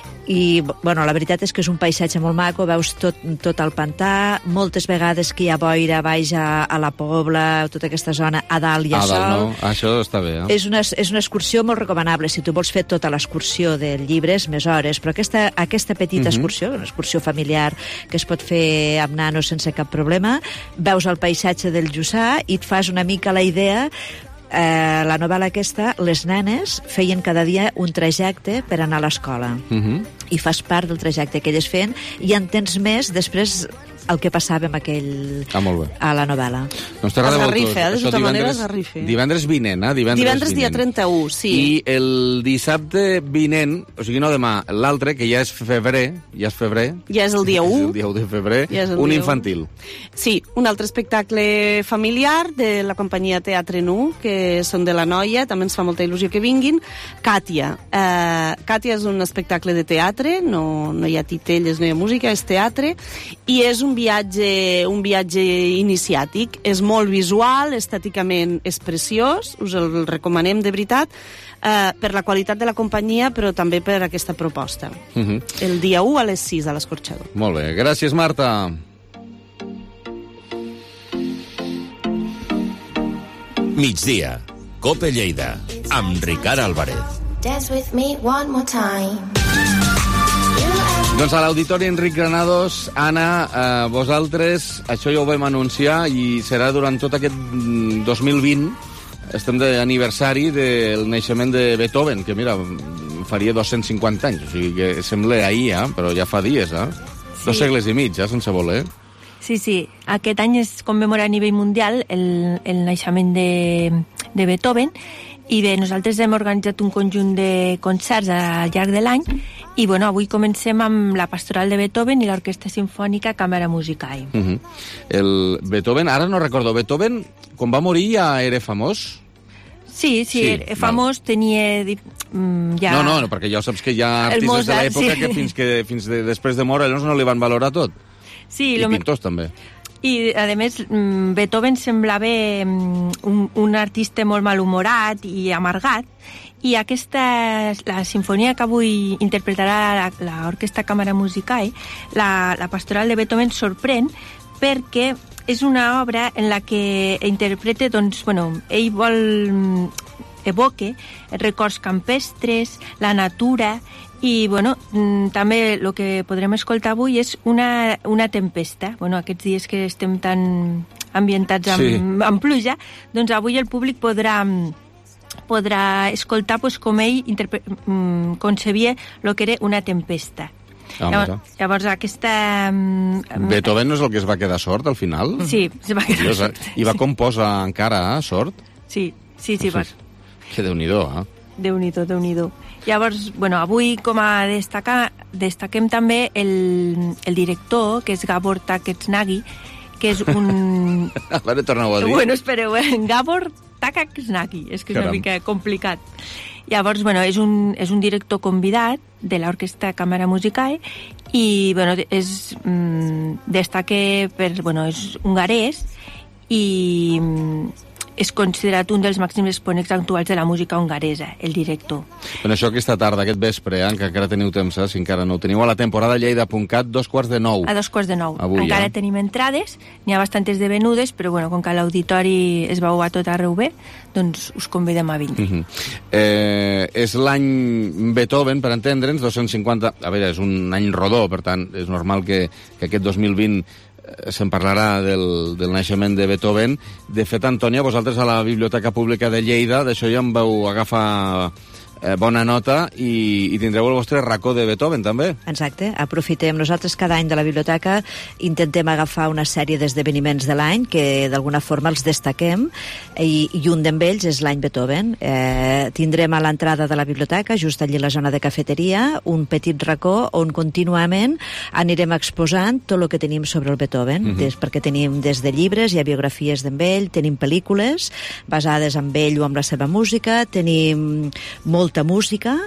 I, bueno, la veritat és que és un paisatge molt maco, veus tot, tot el pantà, moltes vegades que hi ha boira baix a, a la Pobla, tota aquesta zona, a dalt i a, a sol. Dalt, no? Això està bé, eh? És una, és una excursió molt recomanable, si tu vols fer tota l'excursió del llibre, és més hores, però aquesta, aquesta petita uh-huh. excursió, una excursió familiar que es pot fer amb nanos sense cap problema, veus el paisatge del Jussà i et fas una mica la idea. Eh, la novel·la aquesta, les nenes feien cada dia un trajecte per anar a l'escola. Uh-huh. I fas part del trajecte que elles feien i en tens més després el que passava amb aquell... Ah, molt bé. A la novel·la. Doncs Terra de Voltors. Eh? De tota manera, Esgarrife. Divendres vinent, eh? Divendres, divendres dia vinent. trenta-u, sí. I el dissabte vinent, o sigui, no demà, l'altre, que ja és febrer, ja és febrer... Ja és el dia u. És el dia u de febrer, ja un infantil. Sí, un altre espectacle familiar de la companyia Teatre Nu, que són de la Noia, també ens fa molta il·lusió que vinguin. Càtia. Uh, Càtia és un espectacle de teatre, no, no hi ha titelles, no hi ha música, és teatre, i és un viatge, un viatge iniciàtic. És molt visual, estèticament és preciós, us el recomanem de veritat, eh, per la qualitat de la companyia, però també per aquesta proposta. Uh-huh. El dia u a les sis a l'Escorxador. Molt bé, gràcies, Marta. Migdia, Cope Lleida, amb Ricard Álvarez. Dance with me one more time. Doncs a l'Auditori Enric Granados, Anna, eh, vosaltres, això ja ho vam anunciar i serà durant tot aquest dos mil vint, estem d'aniversari del naixement de Beethoven, que mira, faria dos-cents cinquanta anys, o sigui que sembla ahir, eh? Però ja fa dies, eh? Sí. Dos segles i mig, eh? Sense voler. Sí, sí, aquest any es commemora a nivell mundial el, el naixement de, de Beethoven. I bé, nosaltres hem organitzat un conjunt de concerts al llarg de l'any i bueno, avui comencem amb la Pastoral de Beethoven i l'Orquestra Simfònica Càmera Musicae. Uh-huh. El Beethoven, ara no recordo, Beethoven, quan va morir ja era famós? Sí, sí, sí era famós, val. Tenia... Ja... No, no, perquè ja saps que hi ha artistes Mozart, de l'època sí. que fins que fins de, després de morir no li van valorar tot. Sí, I pintors me... també. I, a més, Beethoven semblava un, un artista molt malhumorat i amargat, i aquesta, la sinfonia que avui interpretarà l'Orquestra Càmera Musicae, la, la Pastoral de Beethoven, sorprèn perquè és una obra en la que interpreta, doncs, bueno, ell vol evoque records campestres, la natura, i bueno, també el que podrem escoltar avui és una, una tempesta. Bueno, aquests dies que estem tan ambientats amb, sí. amb pluja, doncs avui el públic podrà podrà escoltar pues, com ell interpre- concebia el que era una tempesta. Ah, llavors, llavors aquesta... Beethoven no és el que es va quedar sord al final? Sí, es va quedar sord. I va composar encara, eh, sord? Sí, sí, sí. Pues, que Déu-n'hi-do, eh? Déu-n'hi-do, Déu-n'hi-do. Llavors, bueno, avui com a destacar, destaquem també el, el director, que és Gabor Takeznagi, que és un... A veure, torna-ho a dir. Bueno, espereu, eh? Gabor Takeznagi, és que és Caram. una mica complicat. Llavors, bueno, és un, és un director convidat de l'Orquestra Càmera Musicae i, bueno, és, mm, destaque per, bueno, és hongarès i mm, és considerat un dels màxims exponents actuals de la música hongaresa, el director. Bueno, això aquesta tarda, aquest vespre, eh, que encara teniu temps, eh, si encara no ho teniu, a la temporada lleida punt cat, dos quarts de nou. A dos quarts de nou. Avui, encara ja. tenim entrades, n'hi ha bastantes de venudes, però bueno, com que l'auditori es veu a tot arreu bé, doncs us convidem a vindre. Uh -huh. eh, és l'any Beethoven, per entendre'ns, dos-cents cinquanta... A veure, és un any rodó, per tant, és normal que, que aquest dos mil vint se'n parlarà del, del naixement de Beethoven. De fet, Antònia, vosaltres a la Biblioteca Pública de Lleida, d'això ja en vau agafar eh, bona nota i, i tindreu el vostre racó de Beethoven, també. Exacte, aprofitem. Nosaltres cada any de la biblioteca intentem agafar una sèrie d'esdeveniments de l'any que d'alguna forma els destaquem i, i un d'ells és l'any Beethoven. Eh, tindrem a l'entrada de la biblioteca, just allí a la zona de cafeteria, un petit racó on contínuament anirem exposant tot el que tenim sobre el Beethoven, uh-huh. des, perquè tenim des de llibres, hi ha biografies d'ell, tenim pel·lícules basades en ell o amb la seva música, tenim molt molta música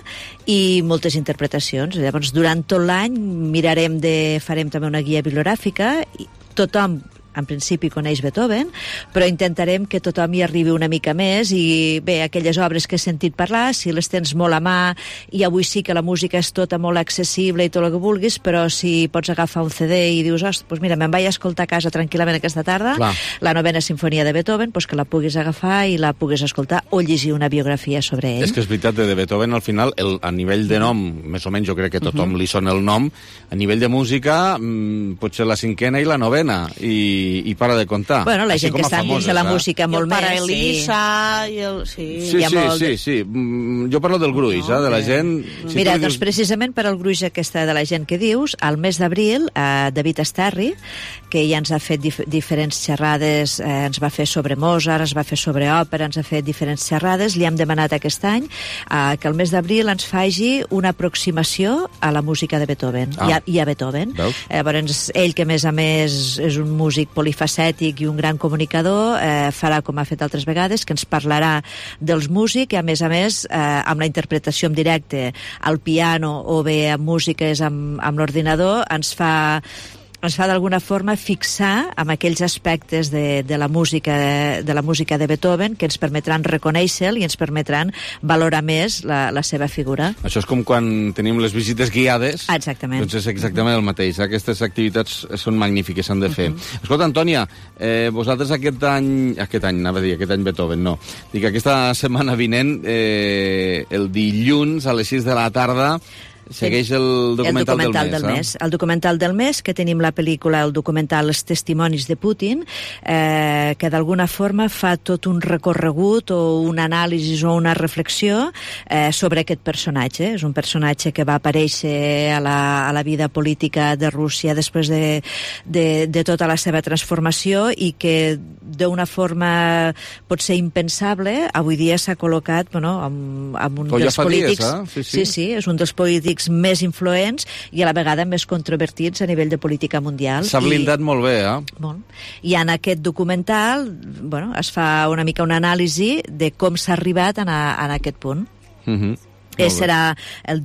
i moltes interpretacions. Llavors, durant tot l'any mirarem de... farem també una guia bibliogràfica i tothom en principi coneix Beethoven, però intentarem que tothom hi arribi una mica més i bé, aquelles obres que he sentit parlar, si les tens molt a mà i avui sí que la música és tota molt accessible i tot el que vulguis, però si pots agafar un C D i dius, ostres, doncs mira, me'n vaig a escoltar a casa tranquil·lament aquesta tarda, Clar. la novena sinfonia de Beethoven, doncs que la puguis agafar i la puguis escoltar o llegir una biografia sobre ell. És que és veritat, de Beethoven al final, el, a nivell de nom, més o menys jo crec que tothom uh-huh. li sona el nom, a nivell de música, mmm, potser la cinquena i la novena, i i para de contar. Bueno, la gent que està dins de la eh? música molt més. I el pare Elisa, i el... Sí, sí, sí, molt... sí, sí. Mm, jo parlo del gruix, no, eh, de la gent... Si Mira, doncs dius... precisament per al gruix aquesta de la gent que dius, al mes d'abril, eh, David Esterri, que ja ens ha fet dif diferents xerrades, eh, ens va fer sobre Mozart, ens va fer sobre òpera, ens ha fet diferents xerrades, li hem demanat aquest any eh, que el mes d'abril ens faci una aproximació a la música de Beethoven, ah. i, a, i a Beethoven. Eh, llavors, ell, que a més a més és un músic polifacètic i un gran comunicador, eh, farà com ha fet altres vegades, que ens parlarà dels músics i a més a més eh, amb la interpretació en directe al piano o bé amb músiques amb, amb l'ordinador, ens fa ens fa d'alguna forma fixar amb aquells aspectes de, de, la música, de la música de Beethoven que ens permetran reconèixer-lo i ens permetran valorar més la, la seva figura. Això és com quan tenim les visites guiades. Exactament. Doncs és exactament el mateix. Aquestes activitats són magnífiques, s'han de fer. Uh-huh. Escolta, Antònia, eh, vosaltres aquest any... Aquest any, anava a dir, aquest any Beethoven, no. Dic, aquesta setmana vinent, eh, el dilluns a les sis de la tarda, segueix el documental, el documental del, del mes, mes. Eh? El documental del mes, que tenim la pel·lícula, el documental Els testimonis de Putin, eh, que d'alguna forma fa tot un recorregut o un anàlisi o una reflexió eh, sobre aquest personatge. És un personatge que va aparèixer a la, a la vida política de Rússia després de, de, de tota la seva transformació i que d'una forma pot ser impensable, avui dia s'ha col·locat bueno, amb, amb un oh, dels ja polítics... Dies, eh? sí, sí. sí, sí, és un dels polítics més influents i a la vegada més controvertits a nivell de política mundial. S'ha blindat I, molt bé, eh? Molt. I en aquest documental bueno, es fa una mica una anàlisi de com s'ha arribat en, a, en aquest punt. Mhm. Eh, serà el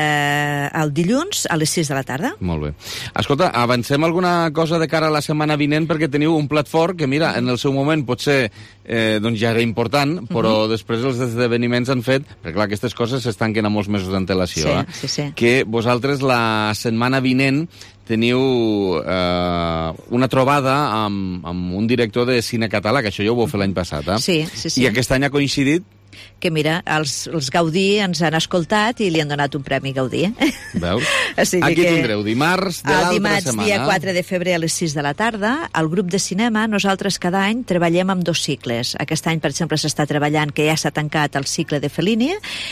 dia el dilluns a les sis de la tarda. Molt bé. Escolta, avancem alguna cosa de cara a la setmana vinent perquè teniu un plat fort que, mira, en el seu moment potser eh, doncs ja era important, però uh -huh. després els esdeveniments han fet, perquè clar, aquestes coses s'es tanquen a molts mesos d'antelació, sí, eh? sí, sí. Que vosaltres la setmana vinent teniu eh, una trobada amb, amb un director de cine català, que això ja ho vau fer l'any passat, eh? Sí, sí, sí. I aquest any ha coincidit que mira, els, els Gaudí ens han escoltat i li han donat un premi Gaudí. Veus? Aquí que, tindreu dimarts de l'altra dimarts, setmana. dia quatre de febrer a les sis de la tarda. Al grup de cinema, nosaltres cada any treballem amb dos cicles. Aquest any, per exemple, s'està treballant que ja s'ha tancat el cicle de Fellini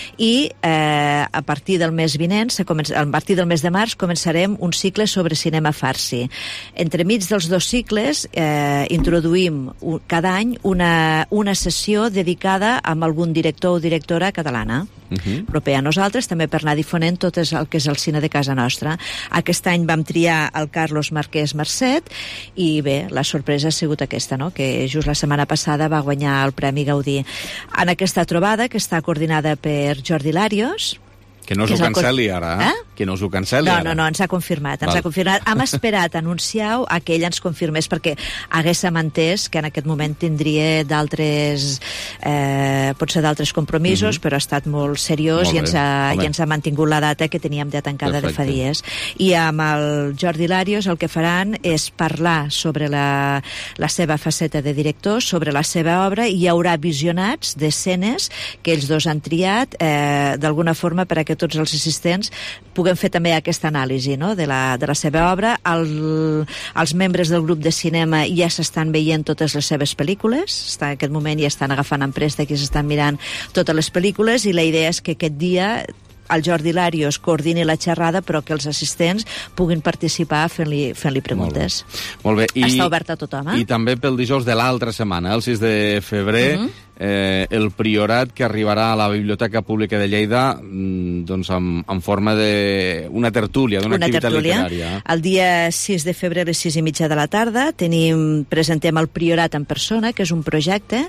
i eh, a partir del mes vinent, a partir del mes de març, començarem un cicle sobre cinema farsi. Entremig dels dos cicles eh, introduïm cada any una, una sessió dedicada a algun un director o directora catalana, uh-huh. proper a nosaltres, també per anar difonent tot el que és el cine de casa nostra. Aquest any vam triar el Carlos Marquès Marcet i bé, la sorpresa ha sigut aquesta, no? Que just la setmana passada va guanyar el Premi Gaudí. En aquesta trobada, que està coordinada per Jordi Larios, que no us ho cancel·li ara, eh? Que no us ho cancel·li no, ara. No, no, ens ha confirmat, ens Val. ha confirmat. Hem esperat anunciar-ho a que ell ens confirmés, perquè haguéssim entès que en aquest moment tindria d'altres, eh, potser d'altres compromisos, mm-hmm. però ha estat molt seriós molt i, ens ha, i ens ha mantingut la data que teníem ja tancada Perfecte. de fa dies. I amb el Jordi Larios el que faran és parlar sobre la, la seva faceta de director, sobre la seva obra, i hi haurà visionats d'escenes que ells dos han triat eh, d'alguna forma per a que tots els assistents puguem fer també aquesta anàlisi, no? de, la, de la seva obra. El, els membres del grup de cinema ja s'estan veient totes les seves pel·lícules, està, en aquest moment ja estan agafant en préstec i s'estan mirant totes les pel·lícules, i la idea és que aquest dia el Jordi Larios coordini la xerrada, però que els assistents puguin participar fent-li fent-li preguntes. Molt bé. I, està obert a tothom, eh? I també pel dijous de l'altra setmana, el sis de febrer, uh-huh. eh, el Priorat, que arribarà a la Biblioteca Pública de Lleida doncs en, en forma de una tertúlia, d'una activitat tertúlia. literària. El dia sis de febrer a les sis i mitja de la tarda tenim, presentem el Priorat en persona, que és un projecte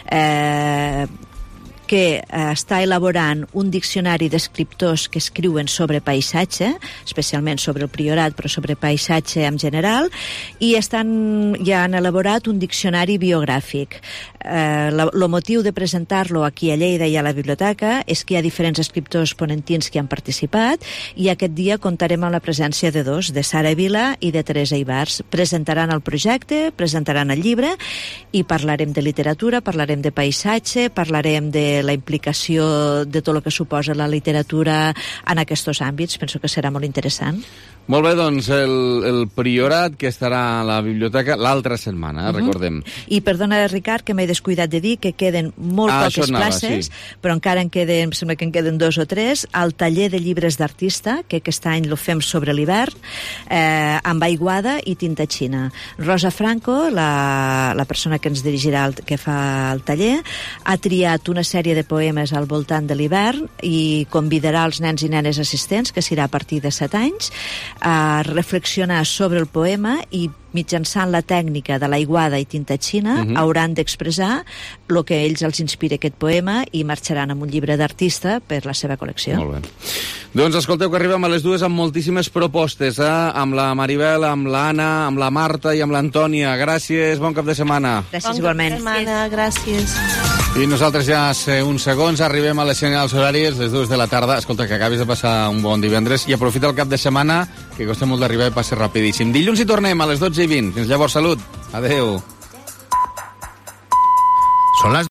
eh, que eh, està elaborant un diccionari d'escriptors que escriuen sobre paisatge, especialment sobre el Priorat, però sobre paisatge en general, i estan, ja han elaborat un diccionari biogràfic. Eh, el motiu de presentar-lo aquí a Lleida i a la biblioteca és que hi ha diferents escriptors ponentins que han participat, i aquest dia comptarem amb la presència de dos, de Sara Vila i de Teresa Ibars. Presentaran el projecte, presentaran el llibre, i parlarem de literatura, parlarem de paisatge, parlarem de la implicació de tot el que suposa la literatura en aquests àmbits. Penso que serà molt interessant. Molt bé, doncs el, el Priorat, que estarà a la biblioteca l'altra setmana, uh-huh. recordem. I perdona, Ricard, que m'he descuidat de dir que queden molt ah, poques anava, places, sí. però encara en queden, em sembla que en queden dos o tres, al taller de llibres d'artista, que aquest any lo fem sobre l'hivern, eh, amb aiguada i tinta xina. Rosa Franco, la, la persona que ens dirigirà, el, que fa el taller, ha triat una sèrie de poemes al voltant de l'hivern i convidarà els nens i nenes assistents, que serà a partir de set anys, a reflexionar sobre el poema, i mitjançant la tècnica de l'aiguada i tinta xina uh-huh. hauran d'expressar el que a ells els inspira aquest poema, i marxaran amb un llibre d'artista per la seva col·lecció. Molt bé. Doncs escolteu que arribem a les dues amb moltíssimes propostes, eh? Amb la Maribel, amb l'Anna, amb la Marta i amb l'Antònia. Gràcies, bon cap de setmana. Gràcies, bon igualment. Bon cap de setmana, gràcies. I nosaltres ja hace uns segons arribem a les senyals horàries, les dues de la tarda. Escolta, que acabis de passar un bon divendres i aprofita el cap de setmana, que costa molt d'arribar i passa rapidíssim. Dilluns hi tornem a les dotze i vint. Fins llavors, salut. Adeu. Són les